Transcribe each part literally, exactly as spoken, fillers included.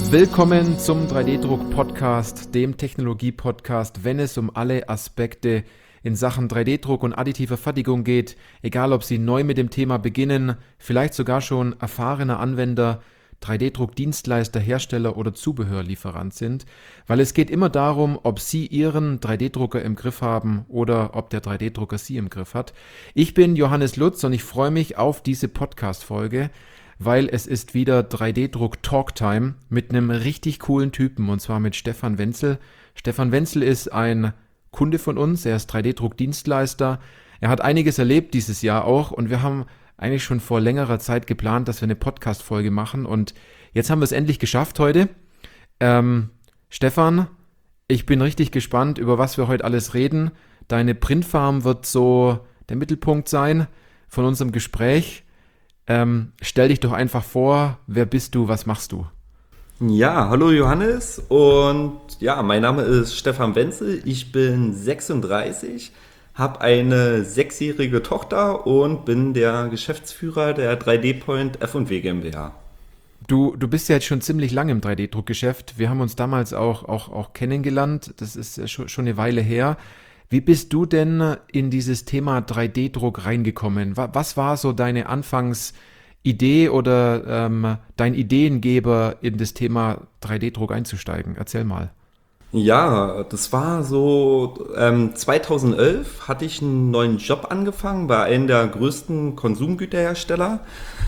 Willkommen zum drei D-Druck-Podcast, dem Technologie-Podcast, wenn es um alle Aspekte in Sachen drei D-Druck und additiver Fertigung geht, egal ob Sie neu mit dem Thema beginnen, vielleicht sogar schon erfahrener Anwender, drei D-Druck-Dienstleister, Hersteller oder Zubehörlieferant sind, weil es geht immer darum, ob Sie Ihren drei D-Drucker im Griff haben oder ob der drei D-Drucker Sie im Griff hat. Ich bin Johannes Lutz und ich freue mich auf diese Podcast-Folge, weil es ist wieder drei D-Druck Talktime mit einem richtig coolen Typen, und zwar mit Stefan Wenzel. Stefan Wenzel ist ein Kunde von uns, er ist drei D-Druck Dienstleister. Er hat einiges erlebt dieses Jahr auch und wir haben eigentlich schon vor längerer Zeit geplant, dass wir eine Podcast-Folge machen, und jetzt haben wir es endlich geschafft heute. Ähm, Stefan, ich bin richtig gespannt, über was wir heute alles reden. Deine Printfarm wird so der Mittelpunkt sein von unserem Gespräch. Ähm, stell dich doch einfach vor, wer bist du, was machst du? Ja, hallo Johannes, und ja, mein Name ist Stefan Wenzel, ich bin sechsunddreißig, habe eine sechsjährige Tochter und bin der Geschäftsführer der drei D-Point F und W GmbH. Du, du bist ja jetzt schon ziemlich lange im drei D-Druckgeschäft. Wir haben uns damals auch, auch, auch kennengelernt, das ist schon, schon eine Weile her. Wie bist du denn in dieses Thema drei D-Druck reingekommen? Was war so deine Anfangsidee oder ähm, dein Ideengeber, in das Thema drei D-Druck einzusteigen? Erzähl mal. Ja, das war so, ähm, zweitausendelf hatte ich einen neuen Job angefangen bei einem der größten Konsumgüterhersteller,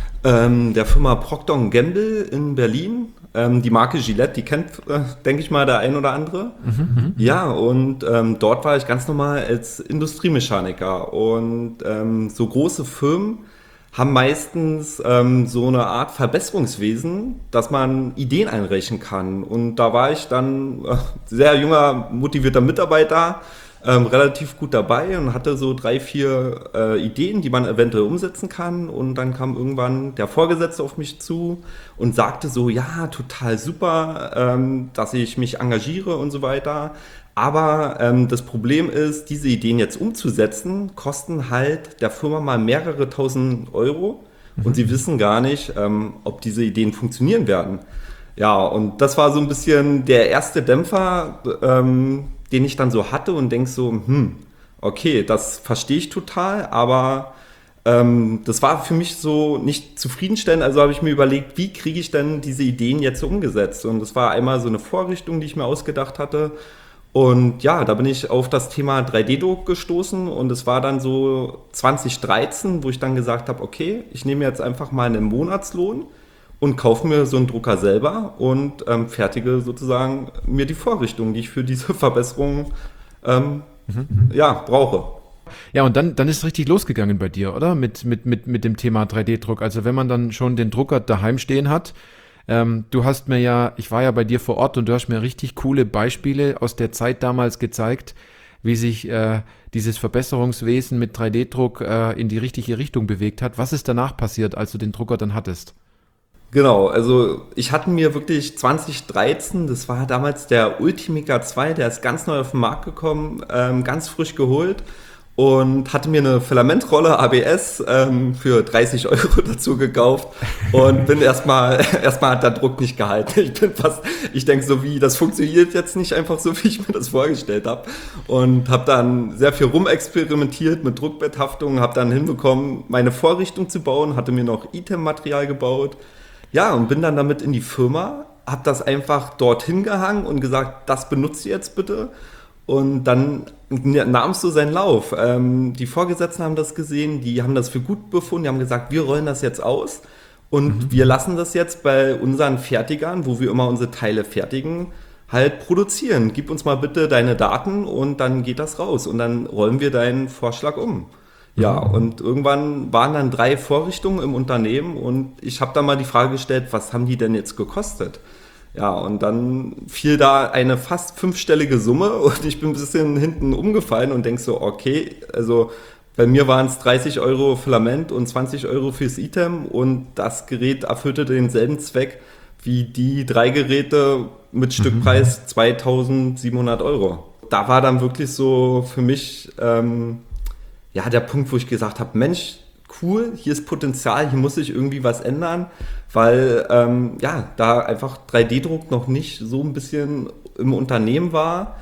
ähm, der Firma Procter und Gamble in Berlin. Ähm, die Marke Gillette, die kennt, äh, denke ich mal, der ein oder andere. Mhm, ja, und ähm, dort war ich ganz normal als Industriemechaniker. Und ähm, so große Firmen haben meistens ähm, so eine Art Verbesserungswesen, dass man Ideen einreichen kann. Und da war ich dann äh, sehr junger, motivierter Mitarbeiter, ähm, relativ gut dabei und hatte so drei, vier äh, Ideen, die man eventuell umsetzen kann. Und dann kam irgendwann der Vorgesetzte auf mich zu und sagte so, ja, total super, ähm, dass ich mich engagiere und so weiter. Aber ähm, das Problem ist, diese Ideen jetzt umzusetzen, kosten halt der Firma mal mehrere tausend Euro. Mhm. Und sie wissen gar nicht, ähm, ob diese Ideen funktionieren werden. Ja, und das war so ein bisschen der erste Dämpfer, ähm, den ich dann so hatte und denk so, hm, okay, das verstehe ich total, aber ähm, das war für mich so nicht zufriedenstellend. Also habe ich mir überlegt, wie kriege ich denn diese Ideen jetzt so umgesetzt? Und das war einmal so eine Vorrichtung, die ich mir ausgedacht hatte. Und ja, da bin ich auf das Thema drei D-Druck gestoßen, und es war dann so zwanzig dreizehn, wo ich dann gesagt habe, okay, ich nehme jetzt einfach mal einen Monatslohn und kaufe mir so einen Drucker selber und ähm, fertige sozusagen mir die Vorrichtung, die ich für diese Verbesserung ähm, mhm. ja, brauche. Ja, und dann, dann ist es richtig losgegangen bei dir, oder? Mit, mit, mit, mit dem Thema drei D-Druck. Also wenn man dann schon den Drucker daheim stehen hat, ähm, du hast mir ja, ich war ja bei dir vor Ort und du hast mir richtig coole Beispiele aus der Zeit damals gezeigt, wie sich äh, dieses Verbesserungswesen mit drei D-Druck äh, in die richtige Richtung bewegt hat. Was ist danach passiert, als du den Drucker dann hattest? Genau, also ich hatte mir wirklich zwanzig dreizehn, das war damals der Ultimaker zwei, der ist ganz neu auf den Markt gekommen, ähm, ganz frisch geholt, und hatte mir eine Filamentrolle A B S ähm, für dreißig Euro dazu gekauft und bin erstmal, erstmal hat der Druck nicht gehalten. Ich bin fast, ich denke so wie, das funktioniert jetzt nicht einfach so, wie ich mir das vorgestellt habe, und habe dann sehr viel rumexperimentiert mit Druckbetthaftung, habe dann hinbekommen, meine Vorrichtung zu bauen, hatte mir noch Item-Material gebaut. Ja, und bin dann damit in die Firma, habe das einfach dorthin gehangen und gesagt, das benutzt ihr jetzt bitte. Und dann nahm es so seinen Lauf. Ähm, die Vorgesetzten haben das gesehen, die haben das für gut befunden, die haben gesagt, wir rollen das jetzt aus und mhm. wir lassen das jetzt bei unseren Fertigern, wo wir immer unsere Teile fertigen, halt produzieren. Gib uns mal bitte deine Daten und dann geht das raus und dann rollen wir deinen Vorschlag um. Ja, und irgendwann waren dann drei Vorrichtungen im Unternehmen und ich habe dann mal die Frage gestellt, was haben die denn jetzt gekostet? Ja, und dann fiel da eine fast fünfstellige Summe und ich bin ein bisschen hinten umgefallen und denk so, okay, also bei mir waren es dreißig Euro Filament und zwanzig Euro fürs Item, und das Gerät erfüllte denselben Zweck wie die drei Geräte mit Stückpreis zweitausendsiebenhundert Euro. Da war dann wirklich so für mich... Ähm, ja, der Punkt, wo ich gesagt habe, Mensch, cool, hier ist Potenzial, hier muss sich irgendwie was ändern, weil ähm, ja, da einfach drei D-Druck noch nicht so ein bisschen im Unternehmen war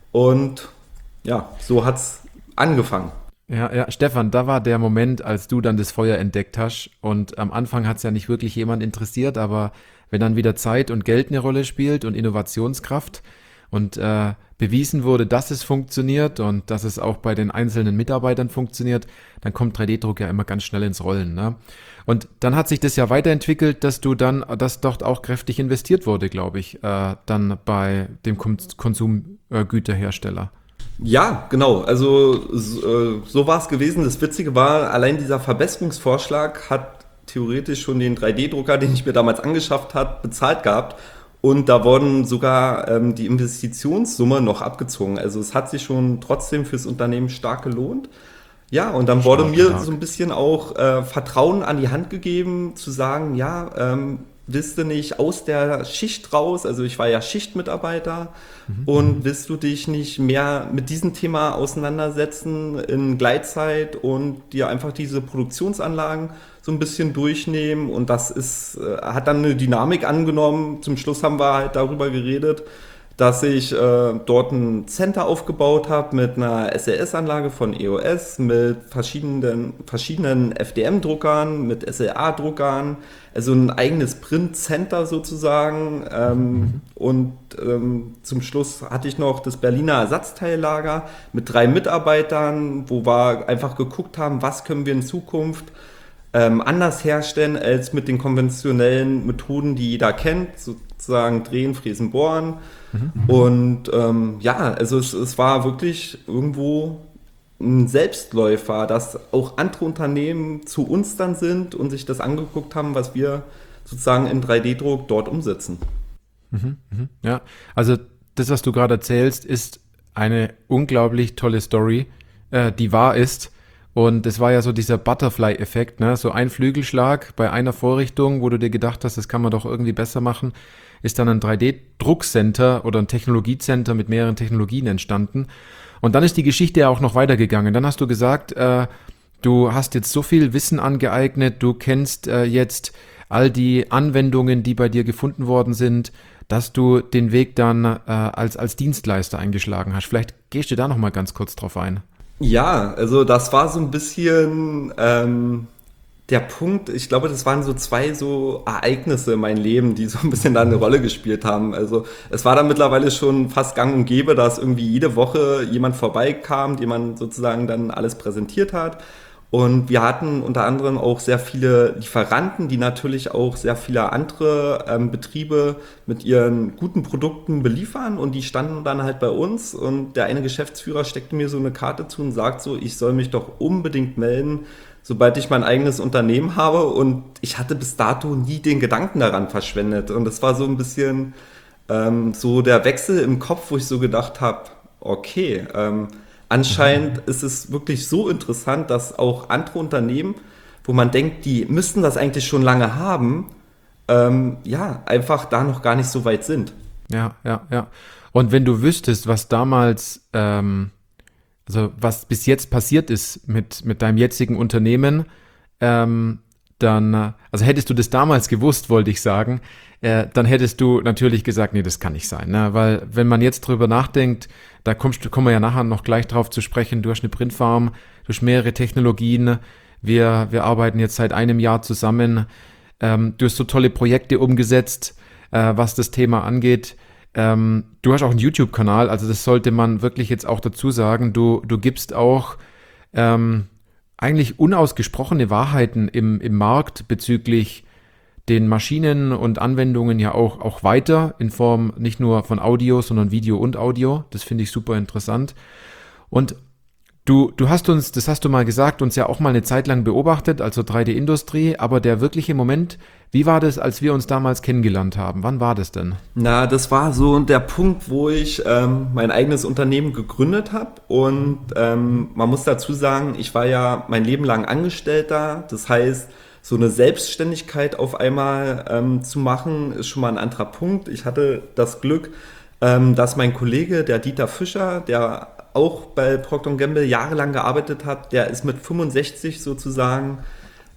und ja, so hat es angefangen. Ja, ja, Stefan, da war der Moment, als du dann das Feuer entdeckt hast und am Anfang hat es ja nicht wirklich jemand interessiert, aber wenn dann wieder Zeit und Geld eine Rolle spielt und Innovationskraft und äh, bewiesen wurde, dass es funktioniert und dass es auch bei den einzelnen Mitarbeitern funktioniert, dann kommt drei D-Druck ja immer ganz schnell ins Rollen, ne? Und dann hat sich das ja weiterentwickelt, dass du dann, dass dort auch kräftig investiert wurde, glaube ich, äh, dann bei dem Kon- Konsumgüterhersteller. Ja, genau. Also so, so war es gewesen. Das Witzige war, allein dieser Verbesserungsvorschlag hat theoretisch schon den drei D-Drucker, den ich mir damals angeschafft habe, bezahlt gehabt. Und da wurden sogar ähm, die Investitionssumme noch abgezogen. Also es hat sich schon trotzdem fürs Unternehmen stark gelohnt. Ja, und dann wurde Stark, mir stark. so ein bisschen auch äh, Vertrauen an die Hand gegeben, zu sagen, ja, ähm, willst du nicht aus der Schicht raus, also ich war ja Schichtmitarbeiter, und willst du dich nicht mehr mit diesem Thema auseinandersetzen in Gleitzeit und dir einfach diese Produktionsanlagen so ein bisschen durchnehmen, und das ist, äh, hat dann eine Dynamik angenommen. Zum Schluss haben wir halt darüber geredet, dass ich äh, dort ein Center aufgebaut habe mit einer S L S-Anlage von E O S, mit verschiedenen, verschiedenen F D M-Druckern, mit S L A-Druckern, also ein eigenes Print-Center sozusagen. Ähm, mhm. Und ähm, zum Schluss hatte ich noch das Berliner Ersatzteillager mit drei Mitarbeitern, wo wir einfach geguckt haben, was können wir in Zukunft ähm, anders herstellen als mit den konventionellen Methoden, die jeder kennt, sozusagen drehen, fräsen, bohren. Mhm. Und ähm, ja, also es, es war wirklich irgendwo ein Selbstläufer, dass auch andere Unternehmen zu uns dann sind und sich das angeguckt haben, was wir sozusagen in drei D-Druck dort umsetzen. Mhm, mhm. Ja, also das, was du gerade erzählst, ist eine unglaublich tolle Story, äh, die wahr ist. Und es war ja so dieser Butterfly-Effekt, ne? So ein Flügelschlag bei einer Vorrichtung, wo du dir gedacht hast, das kann man doch irgendwie besser machen, ist dann ein drei D-Druckcenter oder ein Technologiecenter mit mehreren Technologien entstanden. Und dann ist die Geschichte ja auch noch weitergegangen. Dann hast du gesagt, äh, du hast jetzt so viel Wissen angeeignet, du kennst äh, jetzt all die Anwendungen, die bei dir gefunden worden sind, dass du den Weg dann äh, als, als Dienstleister eingeschlagen hast. Vielleicht gehst du da noch mal ganz kurz drauf ein. Ja, also das war so ein bisschen ähm, der Punkt. Ich glaube, das waren so zwei so Ereignisse in meinem Leben, die so ein bisschen da eine Rolle gespielt haben. Also es war dann mittlerweile schon fast gang und gäbe, dass irgendwie jede Woche jemand vorbeikam, dem man sozusagen dann alles präsentiert hat. Und wir hatten unter anderem auch sehr viele Lieferanten, die natürlich auch sehr viele andere ähm, Betriebe mit ihren guten Produkten beliefern, und die standen dann halt bei uns, und der eine Geschäftsführer steckte mir so eine Karte zu und sagt so, ich soll mich doch unbedingt melden, sobald ich mein eigenes Unternehmen habe, und ich hatte bis dato nie den Gedanken daran verschwendet, und das war so ein bisschen ähm, so der Wechsel im Kopf, wo ich so gedacht habe, okay, ähm, anscheinend ist es wirklich so interessant, dass auch andere Unternehmen, wo man denkt, die müssten das eigentlich schon lange haben, ähm, ja, einfach da noch gar nicht so weit sind. Ja, ja, ja. Und wenn du wüsstest, was damals, ähm, also was bis jetzt passiert ist mit, mit deinem jetzigen Unternehmen, ähm, dann, also hättest du das damals gewusst, wollte ich sagen, äh, dann hättest du natürlich gesagt, nee, das kann nicht sein, ne? Weil wenn man jetzt drüber nachdenkt, da kommst, kommen wir ja nachher noch gleich drauf zu sprechen, du hast eine Printfarm, du hast mehrere Technologien, wir, wir arbeiten jetzt seit einem Jahr zusammen, ähm, du hast so tolle Projekte umgesetzt, äh, was das Thema angeht. Ähm, du hast auch einen YouTube-Kanal, also das sollte man wirklich jetzt auch dazu sagen, du, du gibst auch ähm, eigentlich unausgesprochene Wahrheiten im, im Markt bezüglich den Maschinen und Anwendungen ja auch, auch weiter in Form nicht nur von Audio, sondern Video und Audio. Das finde ich super interessant. Und du, du hast uns, das hast du mal gesagt, uns ja auch mal eine Zeit lang beobachtet, also drei D-Industrie, aber der wirkliche Moment, wie war das, als wir uns damals kennengelernt haben? Wann war das denn? Na, das war so der Punkt, wo ich ähm, mein eigenes Unternehmen gegründet habe, und ähm, man muss dazu sagen, ich war ja mein Leben lang Angestellter, das heißt, so eine Selbstständigkeit auf einmal ähm, zu machen, ist schon mal ein anderer Punkt. Ich hatte das Glück, ähm, dass mein Kollege, der Dieter Fischer, der auch bei Procter und Gamble jahrelang gearbeitet hat, der ist mit fünfundsechzig sozusagen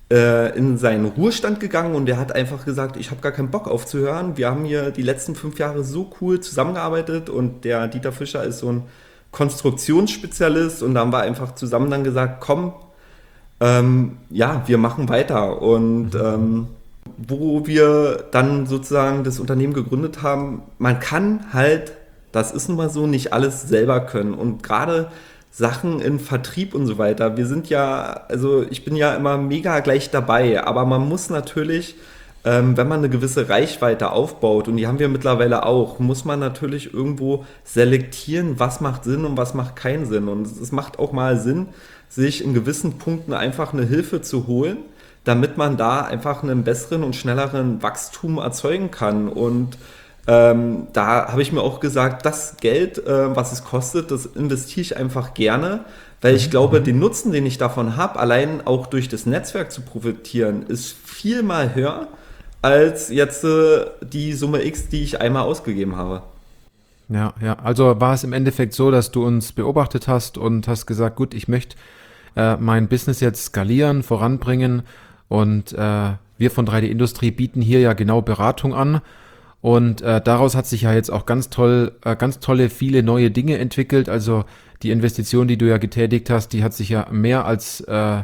äh, in seinen Ruhestand gegangen und der hat einfach gesagt, ich habe gar keinen Bock aufzuhören. Wir haben hier die letzten fünf Jahre so cool zusammengearbeitet und der Dieter Fischer ist so ein Konstruktionsspezialist und da haben wir einfach zusammen dann gesagt, komm, ähm, ja, wir machen weiter. Und ähm, wo wir dann sozusagen das Unternehmen gegründet haben, man kann halt, das ist nun mal so, nicht alles selber können. Und gerade Sachen in Vertrieb und so weiter, wir sind ja, also ich bin ja immer mega gleich dabei, aber man muss natürlich, ähm, wenn man eine gewisse Reichweite aufbaut, und die haben wir mittlerweile auch, muss man natürlich irgendwo selektieren, was macht Sinn und was macht keinen Sinn. Und es macht auch mal Sinn, sich in gewissen Punkten einfach eine Hilfe zu holen, damit man da einfach einen besseren und schnelleren Wachstum erzeugen kann. Und ähm, da habe ich mir auch gesagt, das Geld, äh, was es kostet, das investiere ich einfach gerne, weil ich glaube, den Nutzen, den ich davon habe, allein auch durch das Netzwerk zu profitieren, ist viel mal höher als jetzt äh, die Summe X, die ich einmal ausgegeben habe. Ja, ja. Also war es im Endeffekt so, dass du uns beobachtet hast und hast gesagt, gut, ich möchte äh, mein Business jetzt skalieren, voranbringen und äh, wir von drei D Industrie bieten hier ja genau Beratung an und äh, daraus hat sich ja jetzt auch ganz toll, äh, ganz tolle, viele neue Dinge entwickelt. Also die Investition, die du ja getätigt hast, die hat sich ja mehr als äh,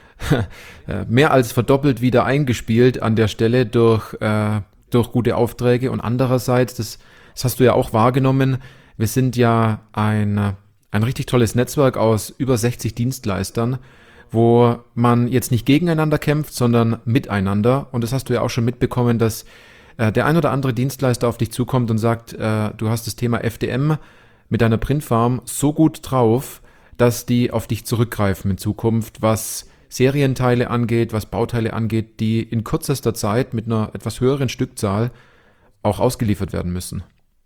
mehr als verdoppelt wieder eingespielt an der Stelle durch äh, durch gute Aufträge und andererseits, das Das hast du ja auch wahrgenommen. Wir sind ja ein, ein richtig tolles Netzwerk aus über sechzig Dienstleistern, wo man jetzt nicht gegeneinander kämpft, sondern miteinander. Und das hast du ja auch schon mitbekommen, dass äh, der ein oder andere Dienstleister auf dich zukommt und sagt, äh, du hast das Thema F D M mit deiner Printfarm so gut drauf, dass die auf dich zurückgreifen in Zukunft, was Serienteile angeht, was Bauteile angeht, die in kürzester Zeit mit einer etwas höheren Stückzahl auch ausgeliefert werden müssen.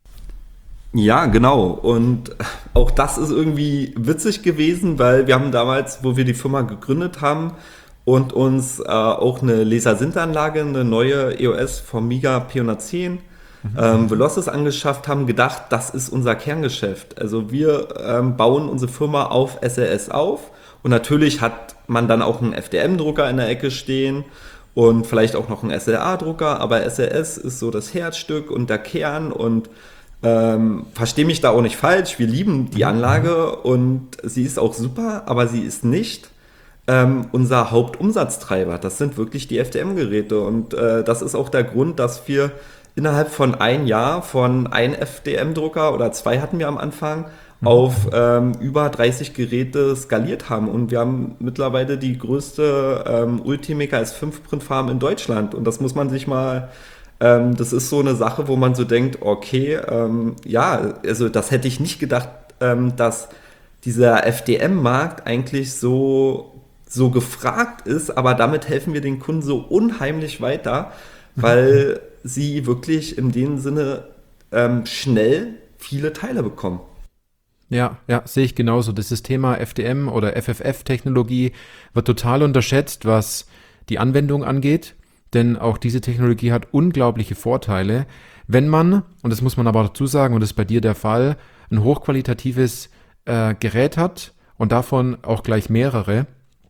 Ja, genau. Und auch das ist irgendwie witzig gewesen, weil wir haben damals, wo wir die Firma gegründet haben und uns äh, auch eine Lasersinteranlage, eine neue E O S Formiga P hundertzehn mhm. ähm, Velocis angeschafft haben, gedacht, das ist unser Kerngeschäft. Also wir ähm, bauen unsere Firma auf S L S auf und natürlich hat man dann auch einen F D M-Drucker in der Ecke stehen und vielleicht auch noch einen S L A-Drucker, aber S L S ist so das Herzstück und der Kern und Ähm, verstehe mich da auch nicht falsch, wir lieben die Anlage und sie ist auch super, aber sie ist nicht ähm, unser Hauptumsatztreiber. Das sind wirklich die F D M-Geräte und äh, das ist auch der Grund, dass wir innerhalb von ein Jahr von ein F D M-Drucker oder zwei hatten wir am Anfang auf ähm, über dreißig Geräte skaliert haben und wir haben mittlerweile die größte ähm, Ultimaker S fünf Printfarm in Deutschland und das muss man sich mal Ähm, das ist so eine Sache, wo man so denkt, okay, ähm, ja, also das hätte ich nicht gedacht, ähm, dass dieser F D M-Markt eigentlich so, so gefragt ist, aber damit helfen wir den Kunden so unheimlich weiter, weil sie wirklich in dem Sinne ähm, schnell viele Teile bekommen. Ja, ja, sehe ich genauso. Das Thema F D M oder F F F-Technologie wird total unterschätzt, was die Anwendung angeht. Denn auch diese Technologie hat unglaubliche Vorteile, wenn man, und das muss man aber dazu sagen, und das ist bei dir der Fall, ein hochqualitatives äh, Gerät hat und davon auch gleich mehrere.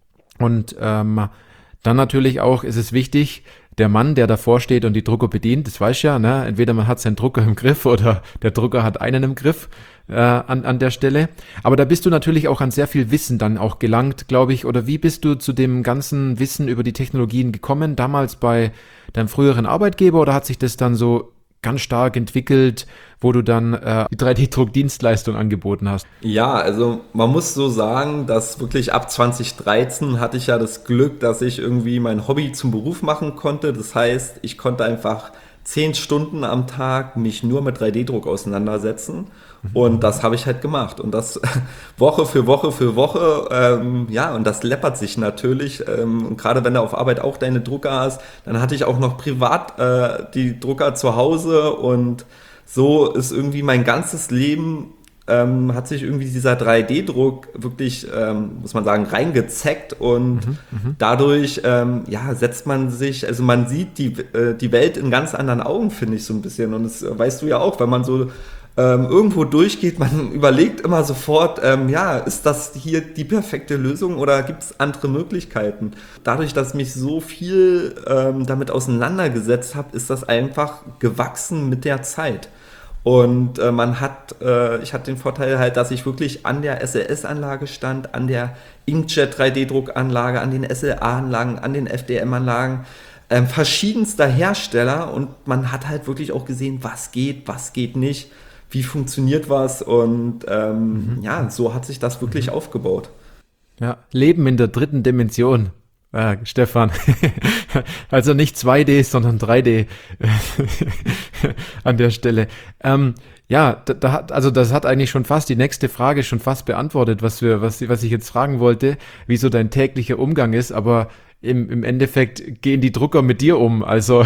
Und ähm, dann natürlich auch ist es wichtig, der Mann, der davor steht und die Drucker bedient, das weiß ja, ne? Entweder man hat seinen Drucker im Griff oder der Drucker hat einen im Griff äh, an, an der Stelle. Aber da bist du natürlich auch an sehr viel Wissen dann auch gelangt, glaube ich. Oder wie bist du zu dem ganzen Wissen über die Technologien gekommen? Damals bei deinem früheren Arbeitgeber oder hat sich das dann so ganz stark entwickelt, wo du dann äh, die drei D-Druck-Dienstleistung angeboten hast? Ja, also man muss so sagen, dass wirklich ab zwanzig dreizehn hatte ich ja das Glück, dass ich irgendwie mein Hobby zum Beruf machen konnte. Das heißt, ich konnte einfach zehn Stunden am Tag mich nur mit drei D-Druck auseinandersetzen. Und das habe ich halt gemacht. Und das Woche für Woche für Woche, ähm, ja, und das läppert sich natürlich. Ähm, und gerade wenn du auf Arbeit auch deine Drucker hast, dann hatte ich auch noch privat äh, die Drucker zu Hause. Und so ist irgendwie mein ganzes Leben, ähm, hat sich irgendwie dieser drei D-Druck wirklich, ähm, muss man sagen, reingezeckt. Und mhm, dadurch, ähm, ja, setzt man sich, also man sieht die, äh, die Welt in ganz anderen Augen, finde ich so ein bisschen. Und das weißt du ja auch, wenn man so ähm, irgendwo durchgeht, man überlegt immer sofort, ähm, ja, ist das hier die perfekte Lösung oder gibt es andere Möglichkeiten? Dadurch, dass ich mich so viel ähm, damit auseinandergesetzt habe, ist das einfach gewachsen mit der Zeit. Und äh, man hat, äh, ich hatte den Vorteil halt, dass ich wirklich an der S L S-Anlage stand, an der Inkjet drei D Druckanlage, an den S L A-Anlagen, an den F D M-Anlagen, ähm, verschiedenster Hersteller, und man hat halt wirklich auch gesehen, was geht, was geht nicht, wie funktioniert was, und ähm, mhm. ja, so hat sich das wirklich mhm. aufgebaut. Ja, Leben in der dritten Dimension. Ah, Stefan, also nicht zwei D, sondern drei D an der Stelle. Ähm, ja, da, da hat, also das hat eigentlich schon fast die nächste Frage schon fast beantwortet, was wir, was, was ich jetzt fragen wollte, wie so dein täglicher Umgang ist, aber im, im Endeffekt gehen die Drucker mit dir um, also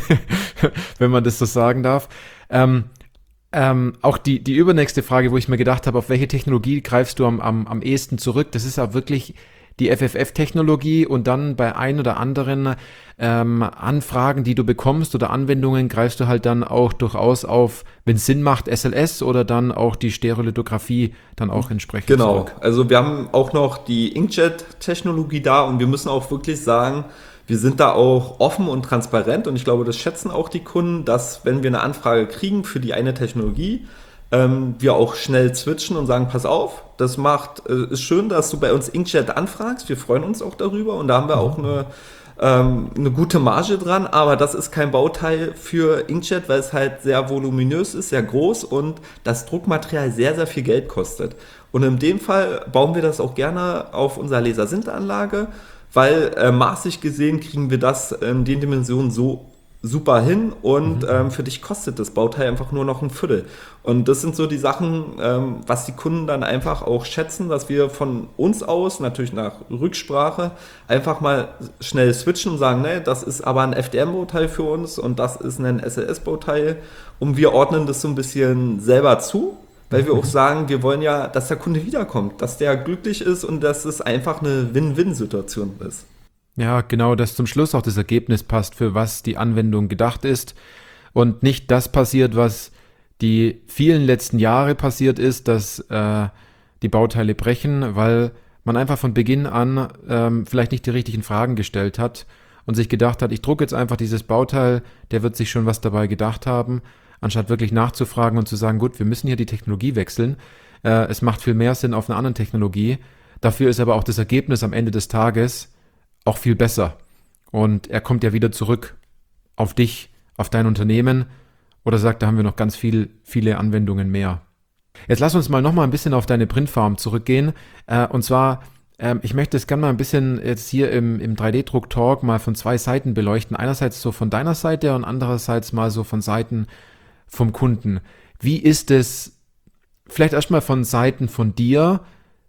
wenn man das so sagen darf. Ähm, ähm, auch die, die übernächste Frage, wo ich mir gedacht habe, auf welche Technologie greifst du am, am, am ehesten zurück, das ist auch wirklich die F F F-Technologie, und dann bei ein oder anderen ähm, Anfragen, die du bekommst oder Anwendungen, greifst du halt dann auch durchaus auf, wenn es Sinn macht, S L S oder dann auch die Stereolithografie dann auch entsprechend Genau, zurück. Also wir haben auch noch die Inkjet-Technologie da, und wir müssen auch wirklich sagen, wir sind da auch offen und transparent, und ich glaube, das schätzen auch die Kunden, dass, wenn wir eine Anfrage kriegen für die eine Technologie, ähm, wir auch schnell switchen und sagen, pass auf, das macht, äh, ist schön, dass du bei uns Inkjet anfragst, wir freuen uns auch darüber, und da haben wir auch eine, ähm, eine gute Marge dran, aber das ist kein Bauteil für Inkjet, weil es halt sehr voluminös ist, sehr groß, und das Druckmaterial sehr, sehr viel Geld kostet. Und in dem Fall bauen wir das auch gerne auf unserer Lasersinteranlage, weil äh, maßig gesehen kriegen wir das in den Dimensionen so super hin, und mhm. ähm, für dich kostet das Bauteil einfach nur noch ein Viertel. Und das sind so die Sachen, ähm, was die Kunden dann einfach auch schätzen, dass wir von uns aus, natürlich nach Rücksprache, einfach mal schnell switchen und sagen, ne, das ist aber ein F D M-Bauteil für uns und das ist ein S L S-Bauteil, und wir ordnen das so ein bisschen selber zu, weil wir auch sagen, wir wollen ja, dass der Kunde wiederkommt, dass der glücklich ist und dass es einfach eine Win-Win-Situation ist. Ja, genau, dass zum Schluss auch das Ergebnis passt, für was die Anwendung gedacht ist, und nicht das passiert, was die vielen letzten Jahre passiert ist, dass äh, die Bauteile brechen, weil man einfach von Beginn an ähm, vielleicht nicht die richtigen Fragen gestellt hat und sich gedacht hat, ich drucke jetzt einfach dieses Bauteil, der wird sich schon was dabei gedacht haben, anstatt wirklich nachzufragen und zu sagen, gut, wir müssen hier die Technologie wechseln. Äh, es macht viel mehr Sinn auf einer anderen Technologie. Dafür ist aber auch das Ergebnis am Ende des Tages auch viel besser. Und er kommt ja wieder zurück auf dich, auf dein Unternehmen, oder sagt, da haben wir noch ganz viel, viele Anwendungen mehr. Jetzt lass uns mal noch mal ein bisschen auf deine Printfarm zurückgehen. Äh, und zwar, ähm, ich möchte es gerne mal ein bisschen jetzt hier im, im drei D Druck Talk mal von zwei Seiten beleuchten. Einerseits so von deiner Seite und andererseits mal so von Seiten vom Kunden. Wie ist es, vielleicht erstmal von Seiten von dir,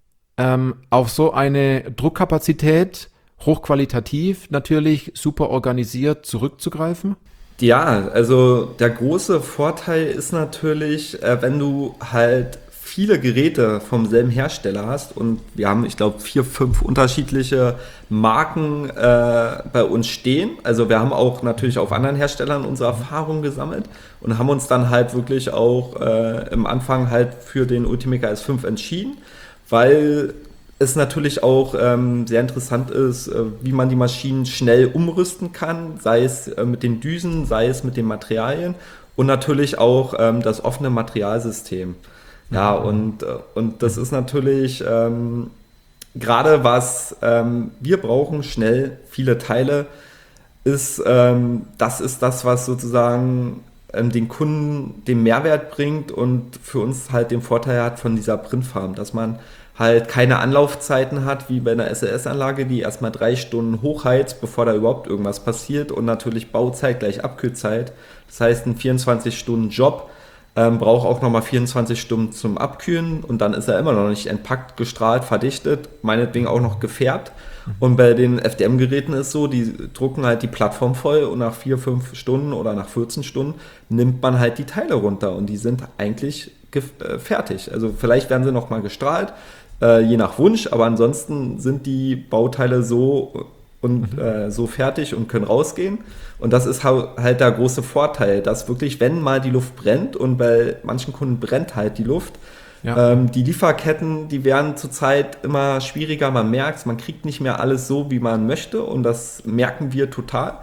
ähm, auf so eine Druckkapazität, hochqualitativ natürlich, super organisiert zurückzugreifen? Ja, also der große Vorteil ist natürlich, äh, wenn du halt viele Geräte vom selben Hersteller hast, und wir haben, ich glaube, vier, fünf unterschiedliche Marken äh, bei uns stehen. Also wir haben auch natürlich auf anderen Herstellern unsere Erfahrungen gesammelt und haben uns dann halt wirklich auch äh, im Anfang halt für den Ultimaker S fünf entschieden, weil es natürlich auch ähm, sehr interessant ist, äh, wie man die Maschinen schnell umrüsten kann, sei es äh, mit den Düsen, sei es mit den Materialien, und natürlich auch ähm, das offene Materialsystem. Ja, und, äh, und das ist natürlich ähm, gerade was ähm, wir brauchen, schnell viele Teile, ist ähm, das ist das, was sozusagen ähm, den Kunden den Mehrwert bringt und für uns halt den Vorteil hat von dieser Printfarm, dass man halt keine Anlaufzeiten hat, wie bei einer S L S-Anlage, die erstmal drei Stunden hochheizt, bevor da überhaupt irgendwas passiert, und natürlich Bauzeit gleich Abkühlzeit. Das heißt, ein vierundzwanzig Stunden Job ähm, braucht auch nochmal vierundzwanzig Stunden zum Abkühlen, und dann ist er immer noch nicht entpackt, gestrahlt, verdichtet, meinetwegen auch noch gefärbt. Und bei den F D M-Geräten ist so, die drucken halt die Plattform voll, und nach vier, fünf Stunden oder nach vierzehn Stunden nimmt man halt die Teile runter, und die sind eigentlich gef- äh, fertig. Also vielleicht werden sie nochmal gestrahlt, je nach Wunsch, aber ansonsten sind die Bauteile so und mhm. äh, so fertig und können rausgehen. Und das ist halt der große Vorteil, dass wirklich, wenn mal die Luft brennt, und bei manchen Kunden brennt halt die Luft, ja. ähm, die Lieferketten, die werden zurzeit immer schwieriger, man merkt es, man kriegt nicht mehr alles so, wie man möchte, und das merken wir total.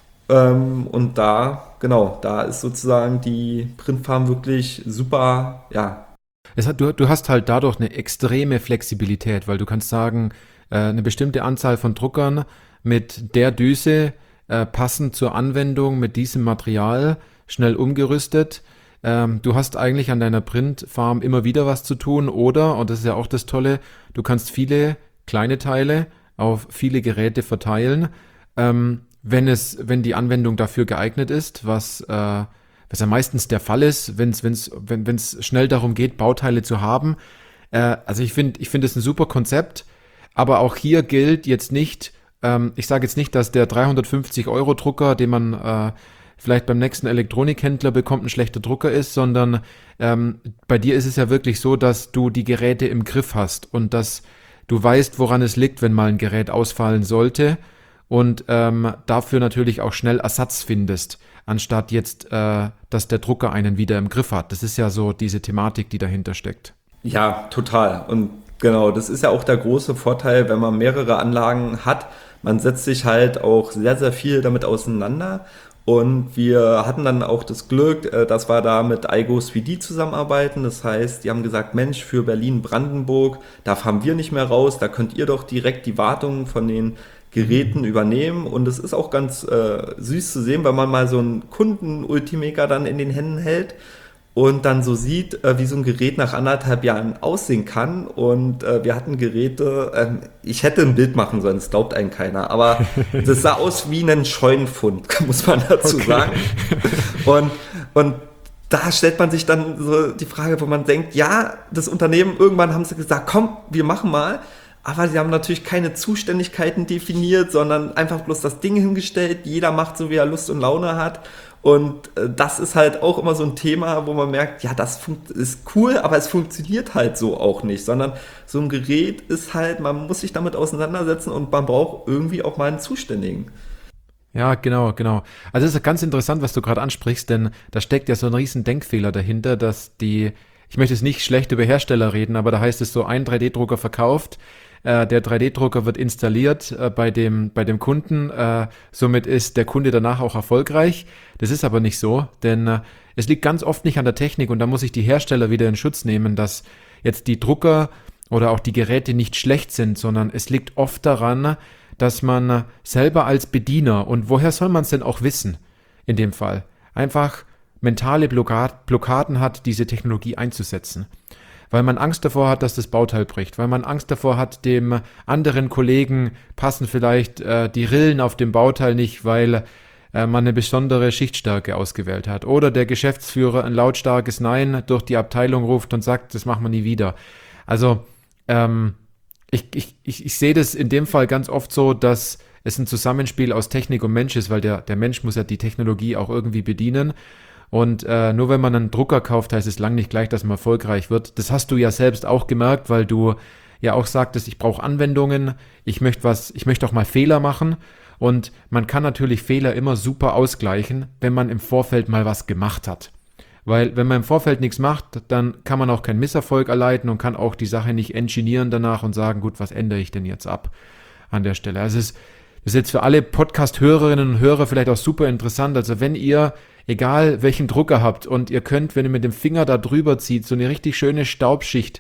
Ähm, und da, genau, da ist sozusagen die Printfarm wirklich super, ja. Es hat, du, du hast halt dadurch eine extreme Flexibilität, weil du kannst sagen, äh, eine bestimmte Anzahl von Druckern mit der Düse, äh, passend zur Anwendung, mit diesem Material, schnell umgerüstet. Ähm, du hast eigentlich an deiner Printfarm immer wieder was zu tun, oder, und das ist ja auch das Tolle, du kannst viele kleine Teile auf viele Geräte verteilen, ähm, wenn es, wenn die Anwendung dafür geeignet ist, was, äh, was ja meistens der Fall ist, wenn's, wenn's, wenn es schnell darum geht, Bauteile zu haben. Äh, also ich finde, ich finde es ein super Konzept, aber auch hier gilt jetzt nicht, ähm, ich sage jetzt nicht, dass der dreihundertfünfzig Euro Drucker, den man äh, vielleicht beim nächsten Elektronikhändler bekommt, ein schlechter Drucker ist, sondern ähm, bei dir ist es ja wirklich so, dass du die Geräte im Griff hast und dass du weißt, woran es liegt, wenn mal ein Gerät ausfallen sollte, und ähm, dafür natürlich auch schnell Ersatz findest, anstatt jetzt, äh, dass der Drucker einen wieder im Griff hat. Das ist ja so diese Thematik, die dahinter steckt. Ja, total. Und genau, das ist ja auch der große Vorteil, wenn man mehrere Anlagen hat. Man setzt sich halt auch sehr, sehr viel damit auseinander. Und wir hatten dann auch das Glück, dass wir da mit I G O S V D zusammenarbeiten. Das heißt, die haben gesagt, Mensch, für Berlin-Brandenburg, da fahren wir nicht mehr raus, da könnt ihr doch direkt die Wartung von den Geräten übernehmen. Und es ist auch ganz äh, süß zu sehen, wenn man mal so einen Kunden-Ultimaker dann in den Händen hält und dann so sieht, äh, wie so ein Gerät nach anderthalb Jahren aussehen kann. Und äh, wir hatten Geräte, ähm, ich hätte ein Bild machen sollen, das glaubt einem keiner, aber das sah aus wie ein Scheunenfund, muss man dazu okay. sagen. Und, und da stellt man sich dann so die Frage, wo man denkt, ja, das Unternehmen, irgendwann haben sie gesagt, komm, wir machen mal. Aber sie haben natürlich keine Zuständigkeiten definiert, sondern einfach bloß das Ding hingestellt. Jeder macht so, wie er Lust und Laune hat. Und äh, das ist halt auch immer so ein Thema, wo man merkt, ja, das fun- ist cool, aber es funktioniert halt so auch nicht. Sondern so ein Gerät ist halt, man muss sich damit auseinandersetzen und man braucht irgendwie auch mal einen Zuständigen. Ja, genau, genau. Also es ist ganz interessant, was du gerade ansprichst, denn da steckt ja so ein riesen Denkfehler dahinter, dass die, ich möchte jetzt nicht schlecht über Hersteller reden, aber da heißt es so, ein drei D Drucker verkauft, äh, der drei D Drucker wird installiert äh, bei dem, bei dem Kunden, äh, somit ist der Kunde danach auch erfolgreich. Das ist aber nicht so, denn äh, es liegt ganz oft nicht an der Technik, und da muss ich die Hersteller wieder in Schutz nehmen, dass jetzt die Drucker oder auch die Geräte nicht schlecht sind, sondern es liegt oft daran, dass man selber als Bediener, und woher soll man es denn auch wissen in dem Fall, einfach mentale Blockad, Blockaden hat, diese Technologie einzusetzen. Weil man Angst davor hat, dass das Bauteil bricht, weil man Angst davor hat, dem anderen Kollegen passen vielleicht äh, die Rillen auf dem Bauteil nicht, weil äh, man eine besondere Schichtstärke ausgewählt hat. Oder der Geschäftsführer ein lautstarkes Nein durch die Abteilung ruft und sagt, das machen wir nie wieder. Also ähm, ich, ich, ich, ich sehe das in dem Fall ganz oft so, dass es ein Zusammenspiel aus Technik und Mensch ist, weil der, der Mensch muss ja die Technologie auch irgendwie bedienen. Und äh, nur wenn man einen Drucker kauft, heißt es lang nicht gleich, dass man erfolgreich wird. Das hast du ja selbst auch gemerkt, weil du ja auch sagtest, ich brauche Anwendungen, ich möchte was, ich möchte auch mal Fehler machen. Und man kann natürlich Fehler immer super ausgleichen, wenn man im Vorfeld mal was gemacht hat. Weil wenn man im Vorfeld nichts macht, dann kann man auch keinen Misserfolg erleiden und kann auch die Sache nicht engineieren danach und sagen, gut, was ändere ich denn jetzt ab an der Stelle. Also es ist, das ist jetzt für alle Podcast-Hörerinnen und Hörer vielleicht auch super interessant. Also wenn ihr, egal welchen Drucker habt, und ihr könnt, wenn ihr mit dem Finger da drüber zieht, so eine richtig schöne Staubschicht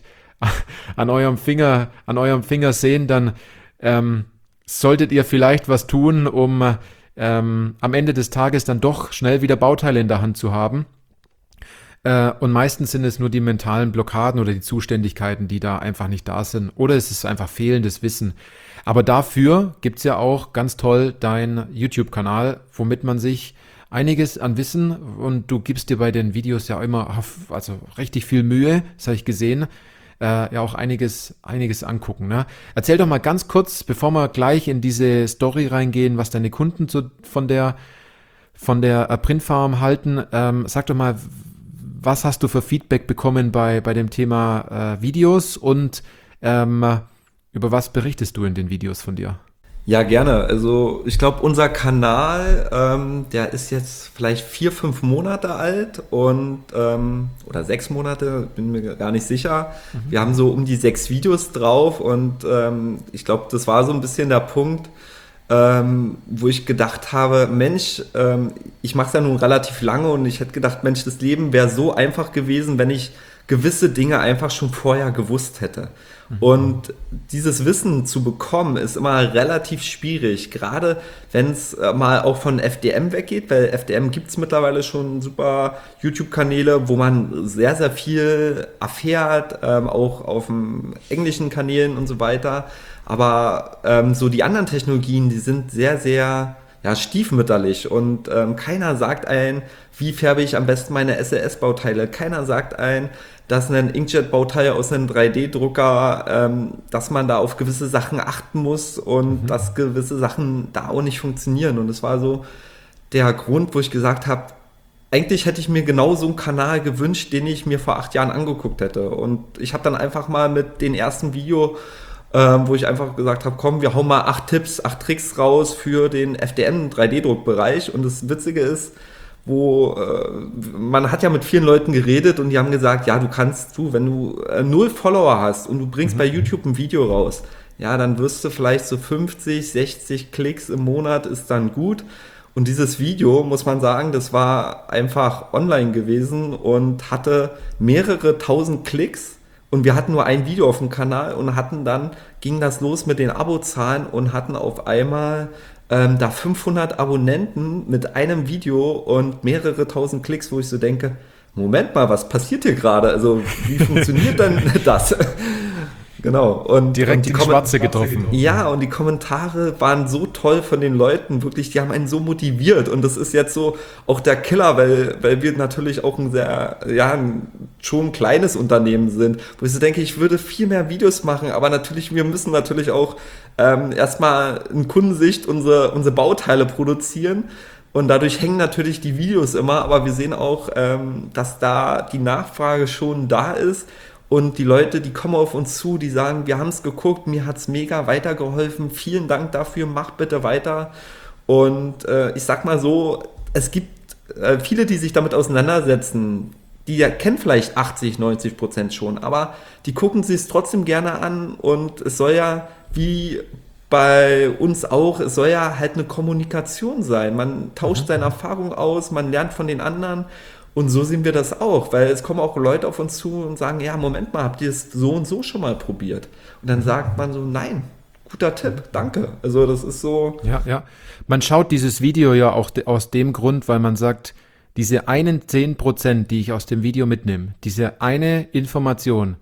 an eurem Finger, an eurem Finger sehen, dann ähm, solltet ihr vielleicht was tun, um ähm, am Ende des Tages dann doch schnell wieder Bauteile in der Hand zu haben. Äh, und meistens sind es nur die mentalen Blockaden oder die Zuständigkeiten, die da einfach nicht da sind. Oder es ist einfach fehlendes Wissen. Aber dafür gibt's ja auch ganz toll deinen YouTube-Kanal, womit man sich einiges an Wissen, und du gibst dir bei den Videos ja immer also richtig viel Mühe, das habe ich gesehen, äh, ja auch einiges einiges angucken. Ne? Erzähl doch mal ganz kurz, bevor wir gleich in diese Story reingehen, was deine Kunden so von der von der Printfarm halten. Ähm, sag doch mal, was hast du für Feedback bekommen bei bei dem Thema äh, Videos, und ähm, über was berichtest du in den Videos von dir? Ja, gerne. Also ich glaube, unser Kanal, ähm, der ist jetzt vielleicht vier, fünf Monate alt und ähm, oder sechs Monate, bin mir gar nicht sicher. Mhm. Wir haben so um die sechs Videos drauf und ähm, ich glaube, das war so ein bisschen der Punkt, ähm, wo ich gedacht habe, Mensch, ähm, ich mache es ja nun relativ lange und ich hätte gedacht, Mensch, das Leben wäre so einfach gewesen, wenn ich gewisse Dinge einfach schon vorher gewusst hätte. Und dieses Wissen zu bekommen, ist immer relativ schwierig, gerade wenn es mal auch von F D M weggeht, weil F D M gibt es mittlerweile schon super YouTube-Kanäle, wo man sehr, sehr viel erfährt, ähm, auch auf den englischen Kanälen und so weiter. Aber ähm, so die anderen Technologien, die sind sehr, sehr ja, stiefmütterlich und ähm, keiner sagt ein, wie färbe ich am besten meine S L S-Bauteile. Keiner sagt ein, dass ein Inkjet-Bauteil aus einem drei D-Drucker, ähm, dass man da auf gewisse Sachen achten muss und mhm. dass gewisse Sachen da auch nicht funktionieren. Und das war so der Grund, wo ich gesagt habe, eigentlich hätte ich mir genau so einen Kanal gewünscht, den ich mir vor acht Jahren angeguckt hätte. Und ich habe dann einfach mal mit dem ersten Video, ähm, wo ich einfach gesagt habe, komm, wir hauen mal acht Tipps, acht Tricks raus für den F D M drei D-Druckbereich. Und das Witzige ist, wo äh, man hat ja mit vielen Leuten geredet und die haben gesagt, ja, du kannst, du, wenn du äh, null Follower hast und du bringst mhm. bei YouTube ein Video raus, ja, dann wirst du vielleicht so fünfzig, sechzig Klicks im Monat, ist dann gut. Und dieses Video, muss man sagen, das war einfach online gewesen und hatte mehrere tausend Klicks und wir hatten nur ein Video auf dem Kanal und hatten dann, ging das los mit den Abozahlen und hatten auf einmal Ähm, da fünfhundert Abonnenten mit einem Video und mehrere tausend Klicks, wo ich so denke, Moment mal, was passiert hier gerade? Also wie funktioniert denn das? Genau. Und direkt und die in die Schwarze getroffen. Ja, und die Kommentare waren so toll von den Leuten, wirklich, die haben einen so motiviert und das ist jetzt so auch der Killer, weil, weil wir natürlich auch ein sehr, ja, ein, schon ein kleines Unternehmen sind, wo ich so denke, ich würde viel mehr Videos machen, aber natürlich, wir müssen natürlich auch ähm, erstmal in Kundensicht unsere, unsere Bauteile produzieren. Und dadurch hängen natürlich die Videos immer, aber wir sehen auch, ähm, dass da die Nachfrage schon da ist. Und die Leute, die kommen auf uns zu, die sagen, wir haben es geguckt, mir hat es mega weitergeholfen, vielen Dank dafür, mach bitte weiter. Und äh, ich sag mal so, es gibt äh, viele, die sich damit auseinandersetzen, die ja, kennen vielleicht achtzig, neunzig Prozent schon, aber die gucken sich es trotzdem gerne an und es soll ja wie bei uns auch, es soll ja halt eine Kommunikation sein. Man tauscht mhm. seine Erfahrung aus, man lernt von den anderen. Und so sehen wir das auch, weil es kommen auch Leute auf uns zu und sagen, ja, Moment mal, habt ihr es so und so schon mal probiert? Und dann sagt man so, nein, guter Tipp, danke. Also das ist so. Ja, ja. Man schaut dieses Video ja auch de- aus dem Grund, weil man sagt, diese einen zehn Prozent, die ich aus dem Video mitnehme, diese eine Information,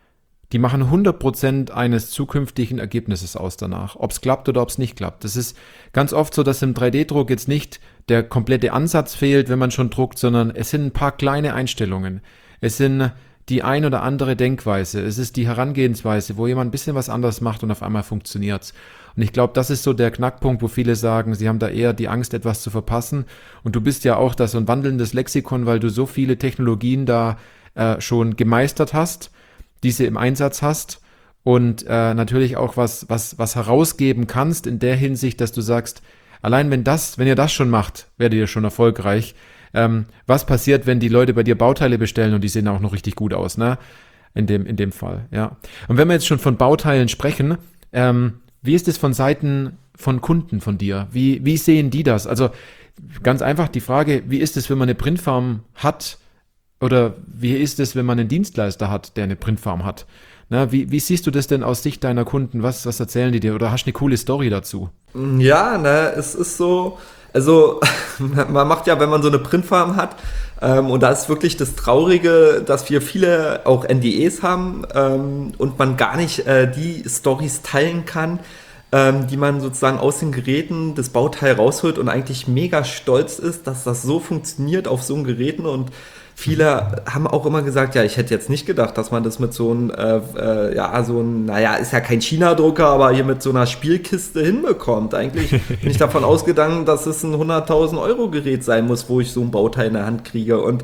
die machen hundert Prozent eines zukünftigen Ergebnisses aus danach, ob es klappt oder ob es nicht klappt. Das ist ganz oft so, dass im drei D-Druck jetzt nicht der komplette Ansatz fehlt, wenn man schon druckt, sondern es sind ein paar kleine Einstellungen. Es sind die ein oder andere Denkweise, es ist die Herangehensweise, wo jemand ein bisschen was anderes macht und auf einmal funktioniert's. Und ich glaube, das ist so der Knackpunkt, wo viele sagen, sie haben da eher die Angst, etwas zu verpassen. Und du bist ja auch da so ein wandelndes Lexikon, weil du so viele Technologien da äh, schon gemeistert hast, diese im Einsatz hast und äh, natürlich auch was, was, was herausgeben kannst in der Hinsicht, dass du sagst, allein wenn das, wenn ihr das schon macht, werdet ihr schon erfolgreich. Ähm, was passiert, wenn die Leute bei dir Bauteile bestellen und die sehen auch noch richtig gut aus, ne? In dem, in dem Fall, ja. Und wenn wir jetzt schon von Bauteilen sprechen, ähm, wie ist es von Seiten von Kunden von dir? Wie, wie sehen die das? Also ganz einfach die Frage, wie ist es, wenn man eine Printfarm hat? Oder wie ist es, wenn man einen Dienstleister hat, der eine Printfarm hat? Na, wie, wie siehst du das denn aus Sicht deiner Kunden? Was, was erzählen die dir? Oder hast du eine coole Story dazu? Ja, ne, es ist so, also man macht ja, wenn man so eine Printfarm hat, ähm, und da ist wirklich das Traurige, dass wir viele auch N D Es haben ähm, und man gar nicht äh, die Storys teilen kann, ähm, die man sozusagen aus den Geräten das Bauteil rausholt und eigentlich mega stolz ist, dass das so funktioniert auf so einem Geräten. Und viele haben auch immer gesagt, ja, ich hätte jetzt nicht gedacht, dass man das mit so einem, äh, äh, ja, so ein, naja, ist ja kein China-Drucker, aber hier mit so einer Spielkiste hinbekommt. Eigentlich bin ich davon ausgegangen, dass es ein hunderttausend Euro Gerät sein muss, wo ich so ein Bauteil in der Hand kriege. Und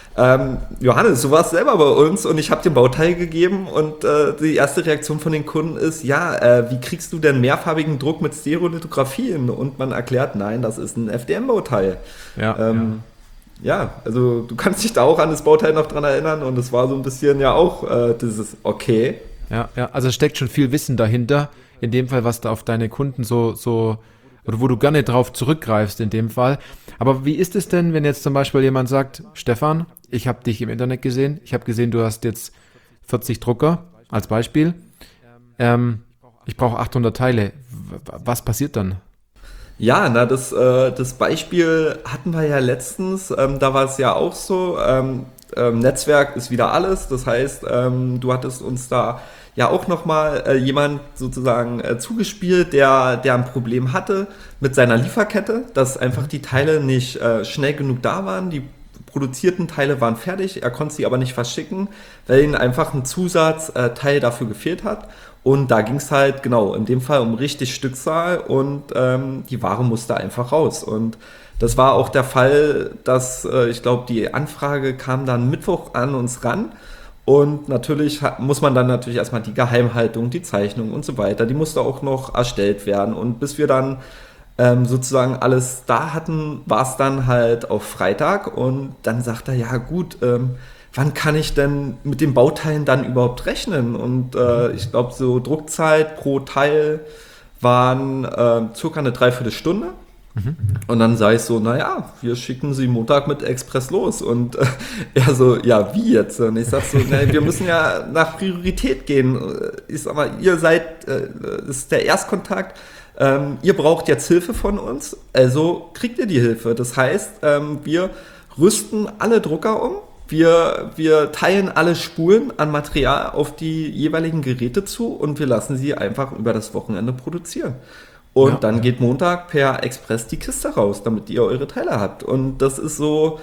Ähm, Johannes, du warst selber bei uns und ich habe dir ein Bauteil gegeben und äh, die erste Reaktion von den Kunden ist, ja, äh, wie kriegst du denn mehrfarbigen Druck mit Stereolithografie hin? Und man erklärt, nein, das ist ein F D M-Bauteil. Ja, ähm, ja. ja, also du kannst dich da auch an das Bauteil noch dran erinnern und es war so ein bisschen ja auch äh, dieses okay. Ja, ja, also steckt schon viel Wissen dahinter, in dem Fall, was da auf deine Kunden so, so oder wo du gerne drauf zurückgreifst in dem Fall. Aber wie ist es denn, wenn jetzt zum Beispiel jemand sagt, Stefan, ich habe dich im Internet gesehen, ich habe gesehen, du hast jetzt vierzig Drucker als Beispiel, ähm, ich brauche achthundert Teile. W- was passiert dann? Ja, na, das, äh, das Beispiel hatten wir ja letztens, ähm, da war es ja auch so, ähm, ähm, Netzwerk ist wieder alles, das heißt, ähm, du hattest uns da ja auch nochmal äh, jemand sozusagen äh, zugespielt, der, der ein Problem hatte mit seiner Lieferkette, dass einfach die Teile nicht äh, schnell genug da waren, die produzierten Teile waren fertig, er konnte sie aber nicht verschicken, weil ihm einfach ein Zusatzteil äh, dafür gefehlt hat. Und da ging es halt, genau, in dem Fall um richtig Stückzahl und ähm, die Ware musste einfach raus. Und das war auch der Fall, dass, äh, ich glaube, die Anfrage kam dann Mittwoch an uns ran. Und natürlich hat, muss man dann natürlich erstmal die Geheimhaltung, die Zeichnung und so weiter, die musste auch noch erstellt werden. Und bis wir dann ähm, sozusagen alles da hatten, war es dann halt auf Freitag. Und dann sagt er, ja gut, ähm, wann kann ich denn mit den Bauteilen dann überhaupt rechnen? Und äh, ich glaube, so Druckzeit pro Teil waren äh, circa eine Dreiviertelstunde. Mhm. Und dann sage ich so, naja, wir schicken sie Montag mit Express los. Und äh, er so, ja, wie jetzt? Und ich sage so, na, wir müssen ja nach Priorität gehen. Ich sag mal, ihr seid, äh, das ist der Erstkontakt, ähm, ihr braucht jetzt Hilfe von uns, also kriegt ihr die Hilfe. Das heißt, ähm, wir rüsten alle Drucker um. Wir, wir teilen alle Spulen an Material auf die jeweiligen Geräte zu und wir lassen sie einfach über das Wochenende produzieren. Und ja, dann ja. geht Montag per Express die Kiste raus, damit ihr eure Teile habt. Und das ist so,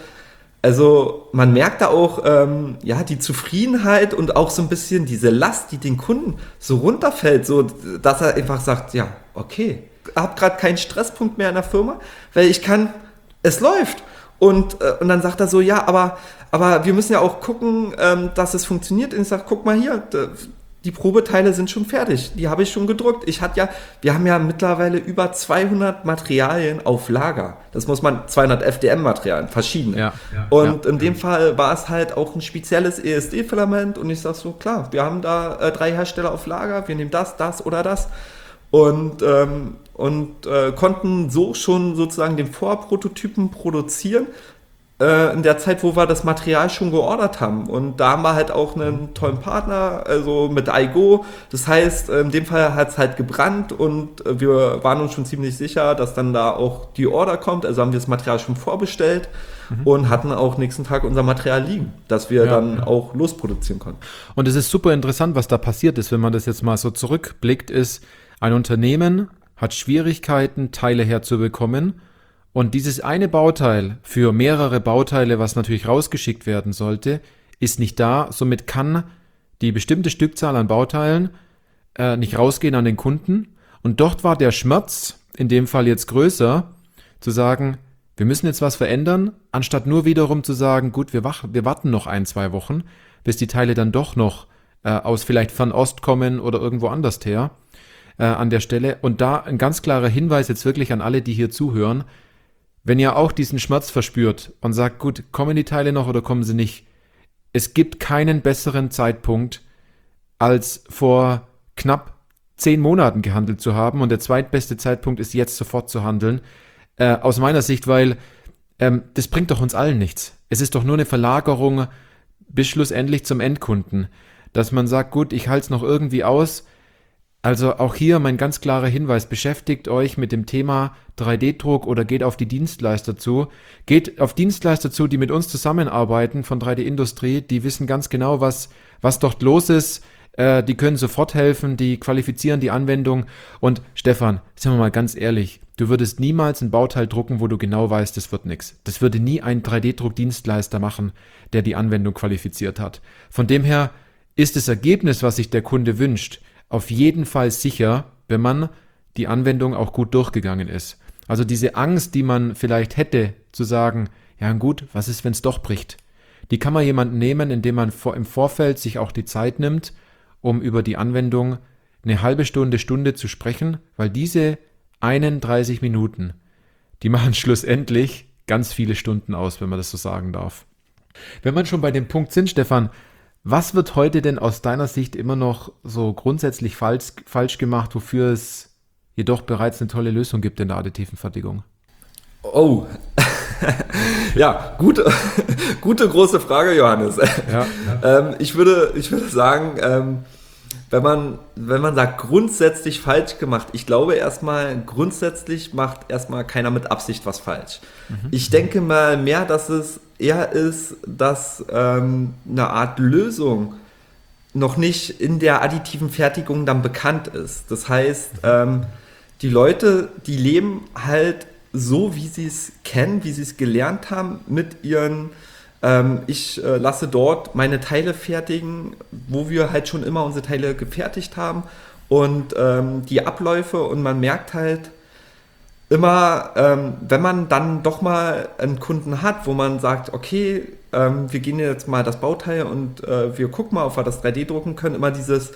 also man merkt da auch ähm, ja, die Zufriedenheit und auch so ein bisschen diese Last, die den Kunden so runterfällt, so dass er einfach sagt, ja, okay, ich habe gerade keinen Stresspunkt mehr in der Firma, weil ich kann, es läuft. Und, äh, und dann sagt er so, ja, aber, aber wir müssen ja auch gucken, ähm, dass es funktioniert. Und ich sage, guck mal hier, die Probeteile sind schon fertig, die habe ich schon gedruckt. Ich hatte ja, wir haben ja mittlerweile über zweihundert Materialien auf Lager. Das muss man, zweihundert F D M-Materialien, verschiedene. Ja, ja, und ja, in dem ja. Fall war es halt auch ein spezielles E S D-Filament. Und ich sage so, klar, wir haben da äh, drei Hersteller auf Lager, wir nehmen das, das oder das. Und, ähm, und äh, konnten so schon sozusagen den Vorprototypen produzieren, äh, in der Zeit, wo wir das Material schon geordert haben. Und da haben wir halt auch einen tollen Partner, also mit I G O. Das heißt, in dem Fall hat es halt gebrannt und wir waren uns schon ziemlich sicher, dass dann da auch die Order kommt. Also haben wir das Material schon vorbestellt mhm. und hatten auch nächsten Tag unser Material liegen, dass wir ja, dann ja. auch losproduzieren konnten. Und es ist super interessant, was da passiert ist, wenn man das jetzt mal so zurückblickt, ist, ein Unternehmen hat Schwierigkeiten, Teile herzubekommen und dieses eine Bauteil für mehrere Bauteile, was natürlich rausgeschickt werden sollte, ist nicht da. Somit kann die bestimmte Stückzahl an Bauteilen äh, nicht rausgehen an den Kunden. Und dort war der Schmerz, in dem Fall jetzt größer, zu sagen, wir müssen jetzt was verändern, anstatt nur wiederum zu sagen, gut, wir, wach, wir warten noch ein, zwei Wochen, bis die Teile dann doch noch äh, aus vielleicht Fernost kommen oder irgendwo anders her. Äh, an der Stelle. Und da ein ganz klarer Hinweis jetzt wirklich an alle, die hier zuhören. Wenn ihr auch diesen Schmerz verspürt und sagt, gut, kommen die Teile noch oder kommen sie nicht? Es gibt keinen besseren Zeitpunkt, als vor knapp zehn Monaten gehandelt zu haben. Und der zweitbeste Zeitpunkt ist jetzt sofort zu handeln. Äh, aus meiner Sicht, weil ähm, das bringt doch uns allen nichts. Es ist doch nur eine Verlagerung bis schlussendlich zum Endkunden. Dass man sagt, gut, ich halte es noch irgendwie aus. Also auch hier mein ganz klarer Hinweis, beschäftigt euch mit dem Thema drei D Druck oder geht auf die Dienstleister zu. Geht auf Dienstleister zu, die mit uns zusammenarbeiten von drei D Industrie, die wissen ganz genau, was, was dort los ist. Äh, die können sofort helfen, die qualifizieren die Anwendung. Und Stefan, sind wir mal ganz ehrlich, du würdest niemals ein Bauteil drucken, wo du genau weißt, das wird nichts. Das würde nie ein drei D Druck-Dienstleister machen, der die Anwendung qualifiziert hat. Von dem her ist das Ergebnis, was sich der Kunde wünscht, auf jeden Fall sicher, wenn man die Anwendung auch gut durchgegangen ist. Also diese Angst, die man vielleicht hätte, zu sagen, ja gut, was ist, wenn es doch bricht? Die kann man jemanden nehmen, indem man vor, im Vorfeld sich auch die Zeit nimmt, um über die Anwendung eine halbe Stunde, Stunde zu sprechen, weil diese einunddreißig Minuten, die machen schlussendlich ganz viele Stunden aus, wenn man das so sagen darf. Wenn man schon bei dem Punkt sind, Stefan, was wird heute denn aus deiner Sicht immer noch so grundsätzlich falsch, falsch gemacht, wofür es jedoch bereits eine tolle Lösung gibt in der additiven Fertigung? Oh, ja, gute, gute große Frage, Johannes. Ja, ja. Ähm, ich würde, ich würde sagen, ähm, wenn man, wenn man sagt, grundsätzlich falsch gemacht, ich glaube erstmal, grundsätzlich macht erstmal keiner mit Absicht was falsch. Mhm. Ich denke mal mehr, dass es eher ist, dass ähm, eine Art Lösung noch nicht in der additiven Fertigung dann bekannt ist. Das heißt, ähm, die Leute, die leben halt so, wie sie es kennen, wie sie es gelernt haben, mit ihren, ähm, ich äh, lasse dort meine Teile fertigen, wo wir halt schon immer unsere Teile gefertigt haben und ähm, die Abläufe, und man merkt halt immer, ähm, wenn man dann doch mal einen Kunden hat, wo man sagt, okay, ähm, wir gehen jetzt mal das Bauteil und äh, wir gucken mal, ob wir das drei D drucken können, immer dieses,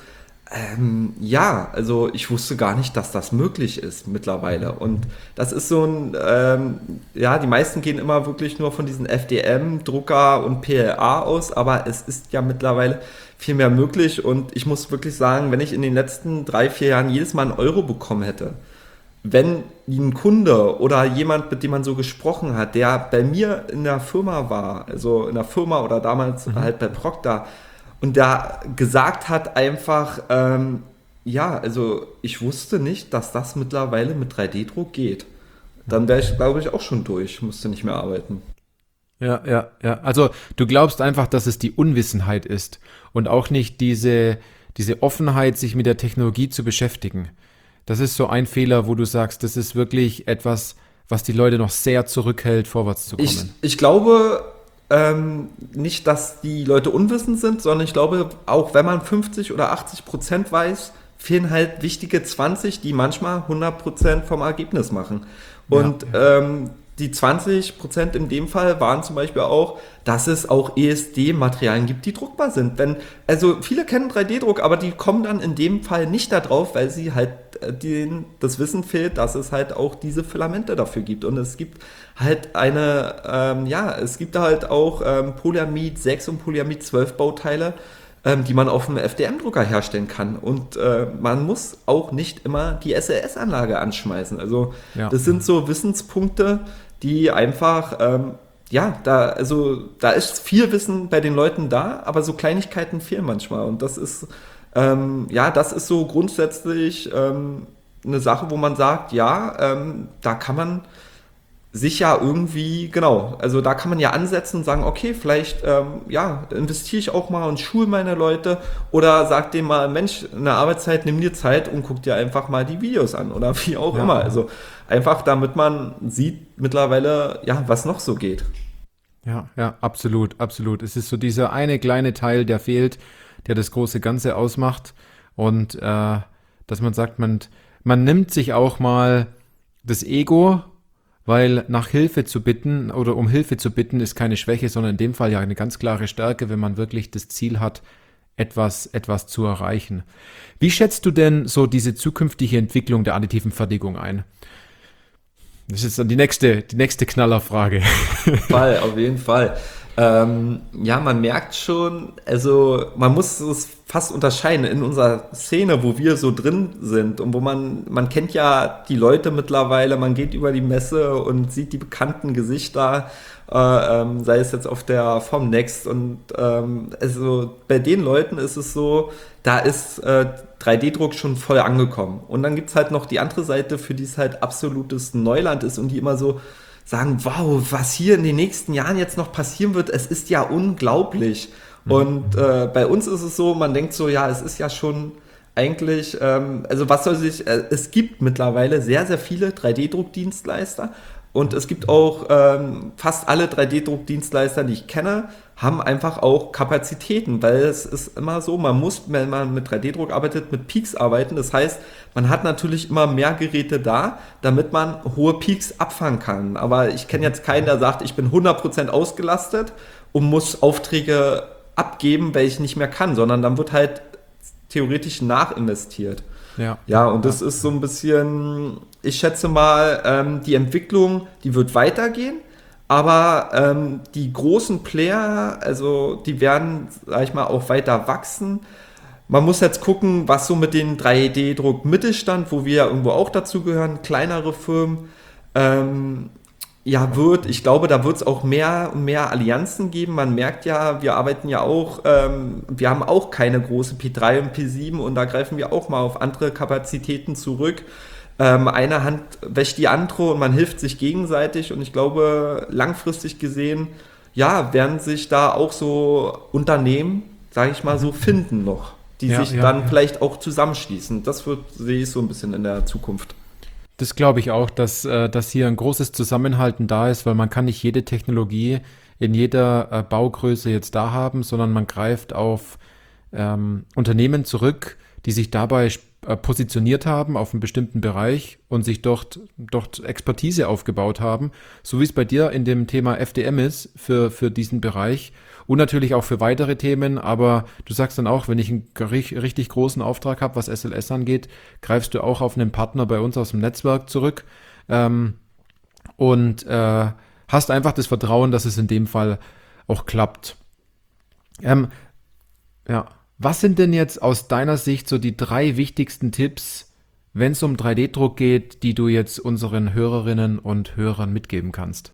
Ähm, ja, also ich wusste gar nicht, dass das möglich ist mittlerweile. Und das ist so ein, ähm, ja, die meisten gehen immer wirklich nur von diesen F D M-Drucker und P L A aus, aber es ist ja mittlerweile viel mehr möglich. Und ich muss wirklich sagen, wenn ich in den letzten drei, vier Jahren jedes Mal einen Euro bekommen hätte, wenn ein Kunde oder jemand, mit dem man so gesprochen hat, der bei mir in der Firma war, also in der Firma oder damals mhm. halt bei Procter, und da gesagt hat einfach, ähm, ja, also ich wusste nicht, dass das mittlerweile mit drei D Druck geht. Dann wäre ich, glaube ich, auch schon durch, musste nicht mehr arbeiten. Ja, ja, ja. Also du glaubst einfach, dass es die Unwissenheit ist und auch nicht diese, diese Offenheit, sich mit der Technologie zu beschäftigen. Das ist so ein Fehler, wo du sagst, das ist wirklich etwas, was die Leute noch sehr zurückhält, vorwärts zu kommen. Ich, ich glaube... Ähm, nicht, dass die Leute unwissend sind, sondern ich glaube, auch wenn man fünfzig oder achtzig Prozent weiß, fehlen halt wichtige zwanzig, die manchmal hundert Prozent vom Ergebnis machen. Und ja, ja. Ähm, die zwanzig Prozent in dem Fall waren zum Beispiel auch, dass es auch E S D-Materialien gibt, die druckbar sind. Wenn, also viele kennen drei D Druck, aber die kommen dann in dem Fall nicht da drauf, weil sie halt denen das Wissen fehlt, dass es halt auch diese Filamente dafür gibt. Und es gibt halt eine, ähm, ja, es gibt halt auch ähm, Polyamid sechs und Polyamid zwölf Bauteile, ähm, die man auf einem F D M-Drucker herstellen kann. Und äh, man muss auch nicht immer die S L S-Anlage anschmeißen. Also ja. Das sind so Wissenspunkte, die einfach, ähm, ja, da, also da ist viel Wissen bei den Leuten da, aber so Kleinigkeiten fehlen manchmal. Und das ist, ähm, ja, das ist so grundsätzlich ähm, eine Sache, wo man sagt, ja, ähm, da kann man sich ja irgendwie, genau, also da kann man ja ansetzen und sagen, okay, vielleicht, ähm, ja, investiere ich auch mal und schule meine Leute oder sag dem mal, Mensch, in der Arbeitszeit, nimm dir Zeit und guck dir einfach mal die Videos an oder wie auch ja. immer. Also einfach, damit man sieht mittlerweile, ja, was noch so geht. Ja, ja, absolut, absolut. Es ist so dieser eine kleine Teil, der fehlt, der das große Ganze ausmacht und äh, dass man sagt, man, man nimmt sich auch mal das Ego, weil nach Hilfe zu bitten oder um Hilfe zu bitten ist keine Schwäche, sondern in dem Fall ja eine ganz klare Stärke, wenn man wirklich das Ziel hat, etwas, etwas zu erreichen. Wie schätzt du denn so diese zukünftige Entwicklung der additiven Fertigung ein? Das ist dann die nächste, die nächste Knallerfrage. Auf jeden Fall, auf jeden Fall. Ähm, ja, man merkt schon, also man muss es fast unterscheiden in unserer Szene, wo wir so drin sind und wo man, man kennt ja die Leute mittlerweile, man geht über die Messe und sieht die bekannten Gesichter, äh, ähm, sei es jetzt auf der Formnext und ähm, also bei den Leuten ist es so, da ist äh, drei D Druck schon voll angekommen und dann gibt's halt noch die andere Seite, für die es halt absolutes Neuland ist und die immer so sagen, wow, was hier in den nächsten Jahren jetzt noch passieren wird, es ist ja unglaublich. Mhm. Und äh, bei uns ist es so, man denkt so, ja, es ist ja schon eigentlich, ähm, also was soll sich, äh, es gibt mittlerweile sehr, sehr viele drei D Druckdienstleister und es gibt auch ähm, fast alle drei D Druckdienstleister, die ich kenne, haben einfach auch Kapazitäten, weil es ist immer so, man muss, wenn man mit drei D Druck arbeitet, mit Peaks arbeiten. Das heißt, man hat natürlich immer mehr Geräte da, damit man hohe Peaks abfangen kann. Aber ich kenne jetzt keinen, der sagt, ich bin hundert Prozent ausgelastet und muss Aufträge abgeben, weil ich nicht mehr kann, sondern dann wird halt theoretisch nachinvestiert. Ja, ja und das ist so ein bisschen, ich schätze mal, ähm, die Entwicklung, die wird weitergehen, aber ähm, die großen Player, also die werden, sag ich mal, auch weiter wachsen. Man muss jetzt gucken, was so mit dem drei D-Druck Mittelstand, wo wir ja irgendwo auch dazu gehören, kleinere Firmen, ähm, ja, wird, ich glaube, da wird es auch mehr und mehr Allianzen geben. Man merkt ja, wir arbeiten ja auch, ähm, wir haben auch keine große P drei und P sieben und da greifen wir auch mal auf andere Kapazitäten zurück. Ähm, eine Hand wäscht die andere und man hilft sich gegenseitig und ich glaube, langfristig gesehen, ja, werden sich da auch so Unternehmen, sage ich mal so, finden noch, die ja, sich ja, dann ja. vielleicht auch zusammenschließen. Das wird, sehe ich so ein bisschen in der Zukunft. Das glaube ich auch, dass, äh, dass hier ein großes Zusammenhalten da ist, weil man kann nicht jede Technologie in jeder äh, Baugröße jetzt da haben, sondern man greift auf ähm, Unternehmen zurück, die sich dabei äh, positioniert haben auf einen bestimmten Bereich und sich dort, dort Expertise aufgebaut haben, so wie es bei dir in dem Thema F D M ist für, für diesen Bereich und natürlich auch für weitere Themen, aber du sagst dann auch, wenn ich einen richtig großen Auftrag habe, was S L S angeht, greifst du auch auf einen Partner bei uns aus dem Netzwerk zurück ähm, und äh, hast einfach das Vertrauen, dass es in dem Fall auch klappt. Ähm, ja, was sind denn jetzt aus deiner Sicht so die drei wichtigsten Tipps, wenn es um drei D-Druck geht, die du jetzt unseren Hörerinnen und Hörern mitgeben kannst?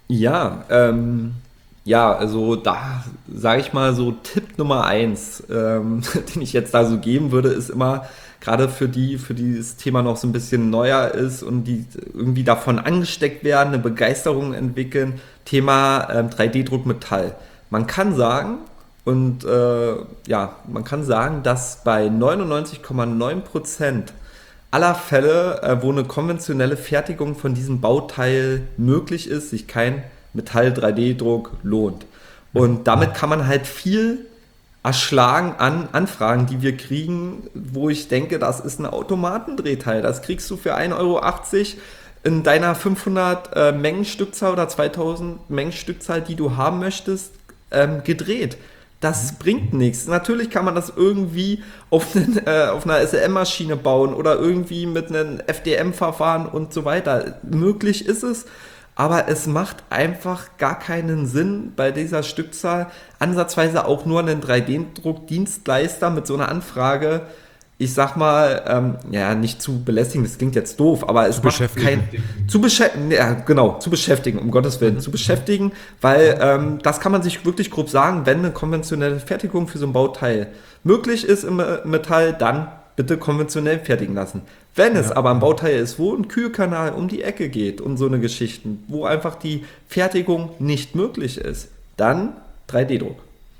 Ja, ähm, ja, also da sage ich mal so Tipp Nummer eins, ähm, den ich jetzt da so geben würde, ist immer gerade für die, für die das Thema noch so ein bisschen neuer ist und die irgendwie davon angesteckt werden, eine Begeisterung entwickeln, Thema ähm, drei D-Druck Metall. Man kann sagen, und äh, ja, man kann sagen, dass bei neunundneunzig Komma neun Prozent aller Fälle, äh, wo eine konventionelle Fertigung von diesem Bauteil möglich ist, sich kein Metall-drei D-Druck lohnt. Und damit kann man halt viel erschlagen an Anfragen, die wir kriegen, wo ich denke, das ist ein Automatendrehteil. Das kriegst du für ein Euro achtzig in deiner fünfhundert äh, Mengenstückzahl oder zweitausend Mengenstückzahl, die du haben möchtest, ähm, gedreht. Das bringt nichts. Natürlich kann man das irgendwie auf, einen, äh, auf einer S L M-Maschine bauen oder irgendwie mit einem F D M-Verfahren und so weiter. Möglich ist es, aber es macht einfach gar keinen Sinn, bei dieser Stückzahl ansatzweise auch nur einen drei D-Druck-Dienstleister mit so einer Anfrage, ich sag mal, ähm, ja, nicht zu belästigen, das klingt jetzt doof, aber es macht kein, zu beschäftigen, ja, genau, zu beschäftigen, um Gottes Willen, mhm. zu beschäftigen, weil ähm, das kann man sich wirklich grob sagen, wenn eine konventionelle Fertigung für so ein Bauteil möglich ist im Metall, dann bitte konventionell fertigen lassen. Wenn es ja. aber ein Bauteil ist, wo ein Kühlkanal um die Ecke geht und so eine Geschichten, wo einfach die Fertigung nicht möglich ist, dann drei D-Druck.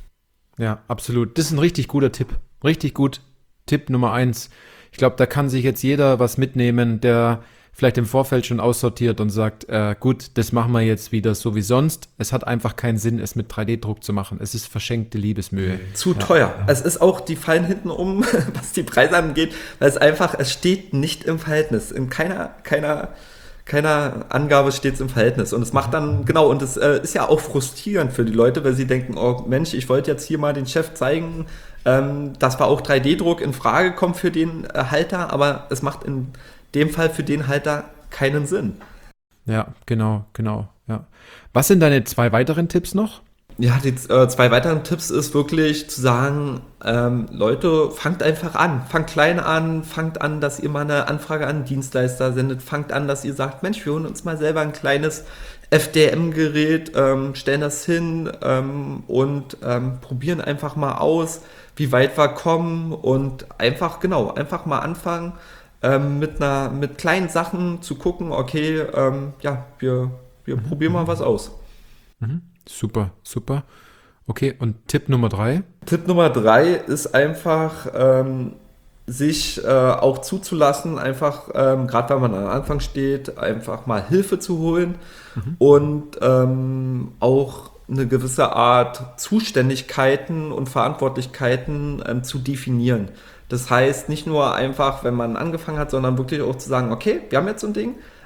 Ja, absolut. Das ist ein richtig guter Tipp. Richtig gut. Tipp Nummer eins. Ich glaube, da kann sich jetzt jeder was mitnehmen, der vielleicht im Vorfeld schon aussortiert und sagt, äh, gut, das machen wir jetzt wieder so wie sonst. Es hat einfach keinen Sinn, es mit drei D-Druck zu machen. Es ist verschenkte Liebesmühe. Zu ja. teuer. Es ist auch, die fallen hinten um, was die Preise angeht, weil es einfach, es steht nicht im Verhältnis. In keiner, keiner, keiner Angabe steht es im Verhältnis. Und es macht dann, genau, und es äh, ist ja auch frustrierend für die Leute, weil sie denken, oh Mensch, ich wollte jetzt hier mal den Chef zeigen, ähm, dass wir auch drei D-Druck in Frage kommt für den äh, Halter, aber es macht in dem Fall für den Halter keinen Sinn. Ja, genau, genau. Ja. Was sind deine zwei weiteren Tipps noch? Ja, die äh, zwei weiteren Tipps ist wirklich zu sagen, ähm, Leute, fangt einfach an, fangt klein an, fangt an, dass ihr mal eine Anfrage an einen Dienstleister sendet, fangt an, dass ihr sagt, Mensch, wir holen uns mal selber ein kleines F D M-Gerät, ähm, stellen das hin ähm, und ähm, probieren einfach mal aus, wie weit wir kommen und einfach, genau, einfach mal anfangen, ähm, mit einer, mit kleinen Sachen zu gucken, okay, ähm, ja, wir, wir mhm. probieren mal was aus. Mhm. Super, super. Okay, und Tipp Nummer drei? Tipp Nummer drei ist einfach, ähm, sich äh, auch zuzulassen, einfach, ähm, gerade wenn man am Anfang steht, einfach mal Hilfe zu holen mhm. und ähm, auch eine gewisse Art Zuständigkeiten und Verantwortlichkeiten ähm, zu definieren. Das heißt, nicht nur einfach, wenn man angefangen hat, sondern wirklich auch zu sagen, okay, wir haben jetzt so ein Ding,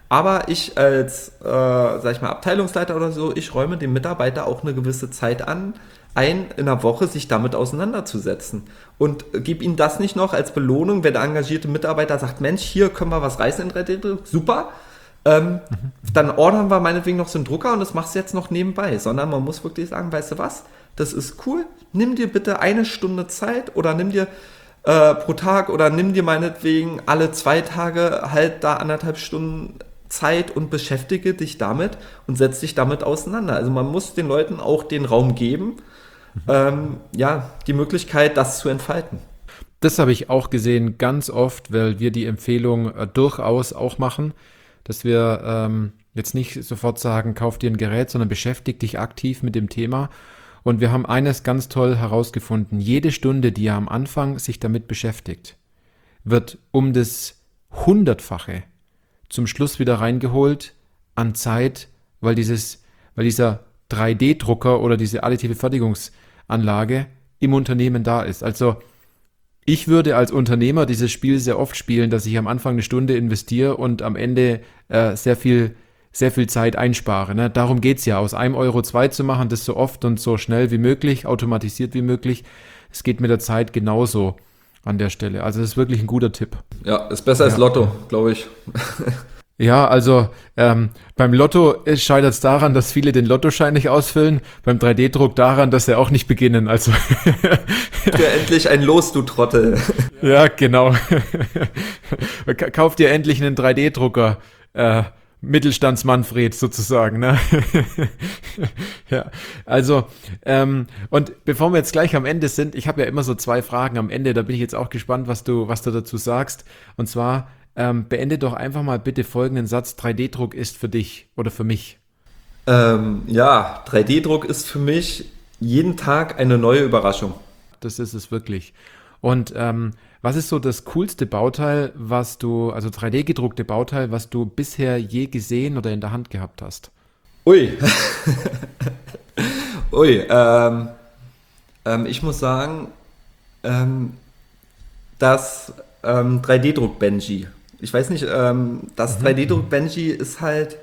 Aber ich als, äh, sag ich mal, Abteilungsleiter oder so, ich räume dem Mitarbeiter auch eine gewisse Zeit an, ein in der Woche sich damit auseinanderzusetzen. Und gib ihm das nicht noch als Belohnung, wenn der engagierte Mitarbeiter sagt, Mensch, hier können wir was reißen in drei D-Druck, super. Ähm, mhm. Dann ordern wir meinetwegen noch so einen Drucker und das machst du jetzt noch nebenbei. Sondern man muss wirklich sagen, weißt du was, das ist cool, nimm dir bitte eine Stunde Zeit oder nimm dir äh, pro Tag oder nimm dir meinetwegen alle zwei Tage halt da anderthalb Stunden Zeit und beschäftige dich damit und setz dich damit auseinander. Also man muss den Leuten auch den Raum geben, mhm. ähm, ja, die Möglichkeit, das zu entfalten. Das habe ich auch gesehen, ganz oft, weil wir die Empfehlung äh, durchaus auch machen, dass wir ähm, jetzt nicht sofort sagen, kauf dir ein Gerät, sondern beschäftige dich aktiv mit dem Thema. Und wir haben eines ganz toll herausgefunden. Jede Stunde, die er am Anfang sich damit beschäftigt, wird um das Hundertfache zum Schluss wieder reingeholt an Zeit, weil dieses, weil dieser drei D-Drucker oder diese additive Fertigungsanlage im Unternehmen da ist. Also ich würde als Unternehmer dieses Spiel sehr oft spielen, dass ich am Anfang eine Stunde investiere und am Ende äh, sehr viel, sehr viel Zeit einspare. Ne? Darum geht's ja, aus einem Euro zwei zu machen, das so oft und so schnell wie möglich, automatisiert wie möglich. Es geht mit der Zeit genauso an der Stelle. Also das ist wirklich ein guter Tipp. Ja, ist besser ja. als Lotto, glaube ich. Ja, also ähm, beim Lotto scheitert es daran, dass viele den Lottoschein nicht ausfüllen. Beim drei D-Druck daran, dass sie auch nicht beginnen. Also dir endlich ein Los, du Trottel. Ja, genau. Kauf dir endlich einen drei D-Drucker. Äh, Mittelstandsmanfred sozusagen. Ne? Ja, also ähm, und bevor wir jetzt gleich am Ende sind, ich habe ja immer so zwei Fragen am Ende. Da bin ich jetzt auch gespannt, was du was du dazu sagst. Und zwar Ähm, beende doch einfach mal bitte folgenden Satz. drei D-Druck ist für dich oder für mich. Ähm, ja, drei D-Druck ist für mich jeden Tag eine neue Überraschung. Das ist es wirklich. Und ähm, was ist so das coolste Bauteil, was du, also drei D-gedruckte Bauteil, was du bisher je gesehen oder in der Hand gehabt hast? Ui. Ui, ähm, ähm, ich muss sagen, ähm, das ähm, drei D-Druck-Benji. Ich weiß nicht, ähm, das mhm. drei D-Druck-Benji ist halt,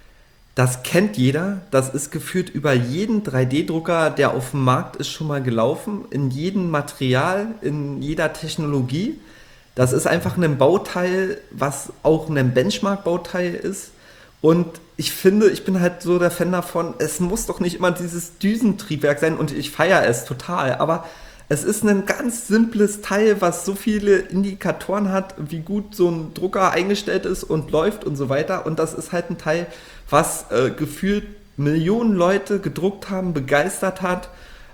das kennt jeder, das ist gefühlt über jeden drei D-Drucker, der auf dem Markt ist, schon mal gelaufen, in jedem Material, in jeder Technologie. Das ist einfach ein Bauteil, was auch ein Benchmark-Bauteil ist. Und ich finde, ich bin halt so der Fan davon, es muss doch nicht immer dieses Düsentriebwerk sein und ich feiere es total, aber es ist ein ganz simples Teil, was so viele Indikatoren hat, wie gut so ein Drucker eingestellt ist und läuft und so weiter. Und das ist halt ein Teil, was äh, gefühlt Millionen Leute gedruckt haben, begeistert hat.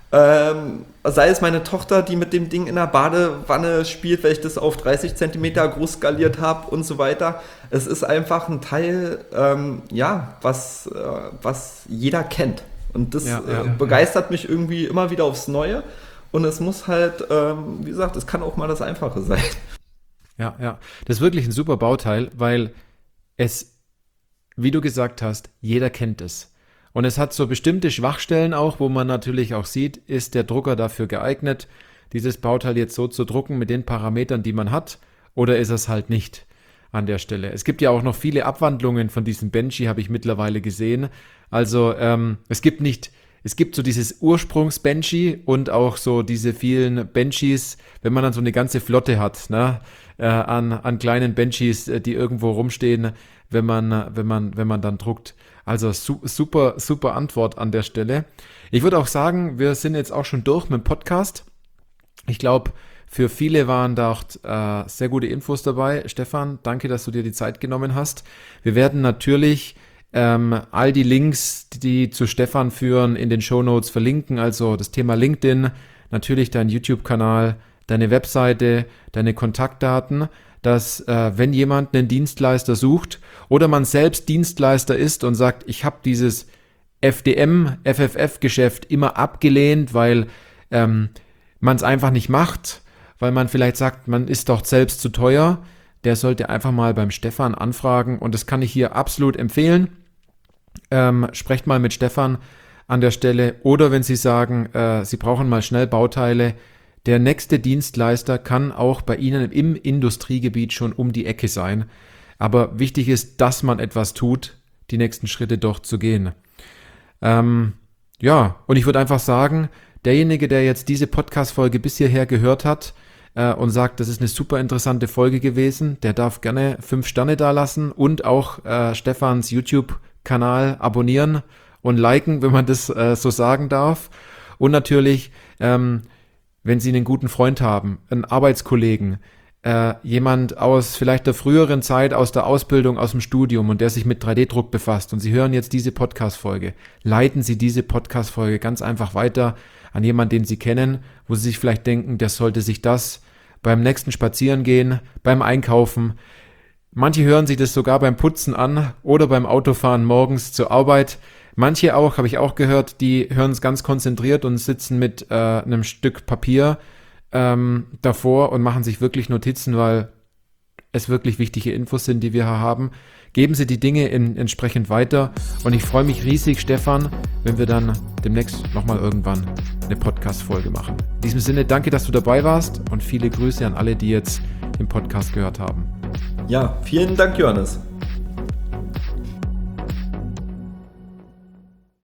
Ähm, sei es meine Tochter, die mit dem Ding in der Badewanne spielt, weil ich das auf dreißig Zentimeter groß skaliert habe und so weiter. Es ist einfach ein Teil, ähm, ja, was, äh, was jeder kennt. Und das ja, ja, äh, begeistert ja. mich irgendwie immer wieder aufs Neue. Und es muss halt, ähm, wie gesagt, es kann auch mal das Einfache sein. Ja, ja. Das ist wirklich ein super Bauteil, weil es, wie du gesagt hast, jeder kennt es. Und es hat so bestimmte Schwachstellen auch, wo man natürlich auch sieht, ist der Drucker dafür geeignet, dieses Bauteil jetzt so zu drucken mit den Parametern, die man hat, oder ist es halt nicht an der Stelle. Es gibt ja auch noch viele Abwandlungen von diesem Benji, habe ich mittlerweile gesehen. Also ähm, es gibt nicht... Es gibt so dieses Ursprungs-Benji und auch so diese vielen Benjis, wenn man dann so eine ganze Flotte hat, ne, äh, an, an kleinen Benjis, die irgendwo rumstehen, wenn man, wenn man, wenn man dann druckt. Also su- super, super Antwort an der Stelle. Ich würde auch sagen, wir sind jetzt auch schon durch mit dem Podcast. Ich glaube, für viele waren da auch äh, sehr gute Infos dabei. Stefan, danke, dass du dir die Zeit genommen hast. Wir werden natürlich Ähm, all die Links, die zu Stefan führen, in den Shownotes verlinken, also das Thema LinkedIn, natürlich dein YouTube-Kanal, deine Webseite, deine Kontaktdaten, dass äh, wenn jemand einen Dienstleister sucht oder man selbst Dienstleister ist und sagt, ich habe dieses F D M, F F F-Geschäft immer abgelehnt, weil ähm, man es einfach nicht macht, weil man vielleicht sagt, man ist doch selbst zu teuer, der sollte einfach mal beim Stefan anfragen und das kann ich hier absolut empfehlen. Ähm, sprecht mal mit Stefan an der Stelle oder wenn Sie sagen, äh, Sie brauchen mal schnell Bauteile, der nächste Dienstleister kann auch bei Ihnen im Industriegebiet schon um die Ecke sein. Aber wichtig ist, dass man etwas tut, die nächsten Schritte doch zu gehen. Ähm, ja, und ich würde einfach sagen, derjenige, der jetzt diese Podcast-Folge bis hierher gehört hat äh, und sagt, das ist eine super interessante Folge gewesen, der darf gerne fünf Sterne dalassen und auch äh, Stefans YouTube-Kanal abonnieren und liken, wenn man das äh, so sagen darf. Und natürlich, ähm, wenn Sie einen guten Freund haben, einen Arbeitskollegen, äh, jemand aus vielleicht der früheren Zeit, aus der Ausbildung, aus dem Studium und der sich mit drei D Druck befasst und Sie hören jetzt diese Podcast-Folge, leiten Sie diese Podcast-Folge ganz einfach weiter an jemanden, den Sie kennen, wo Sie sich vielleicht denken, der sollte sich das beim nächsten Spazierengehen, beim Einkaufen, manche hören sich das sogar beim Putzen an oder beim Autofahren morgens zur Arbeit. Manche auch, habe ich auch gehört, die hören es ganz konzentriert und sitzen mit äh, einem Stück Papier ähm, davor und machen sich wirklich Notizen, weil es wirklich wichtige Infos sind, die wir hier haben. Geben Sie die Dinge in, entsprechend weiter und ich freue mich riesig, Stefan, wenn wir dann demnächst nochmal irgendwann eine Podcast-Folge machen. In diesem Sinne, danke, dass du dabei warst und viele Grüße an alle, die jetzt den Podcast gehört haben. Ja, vielen Dank, Johannes.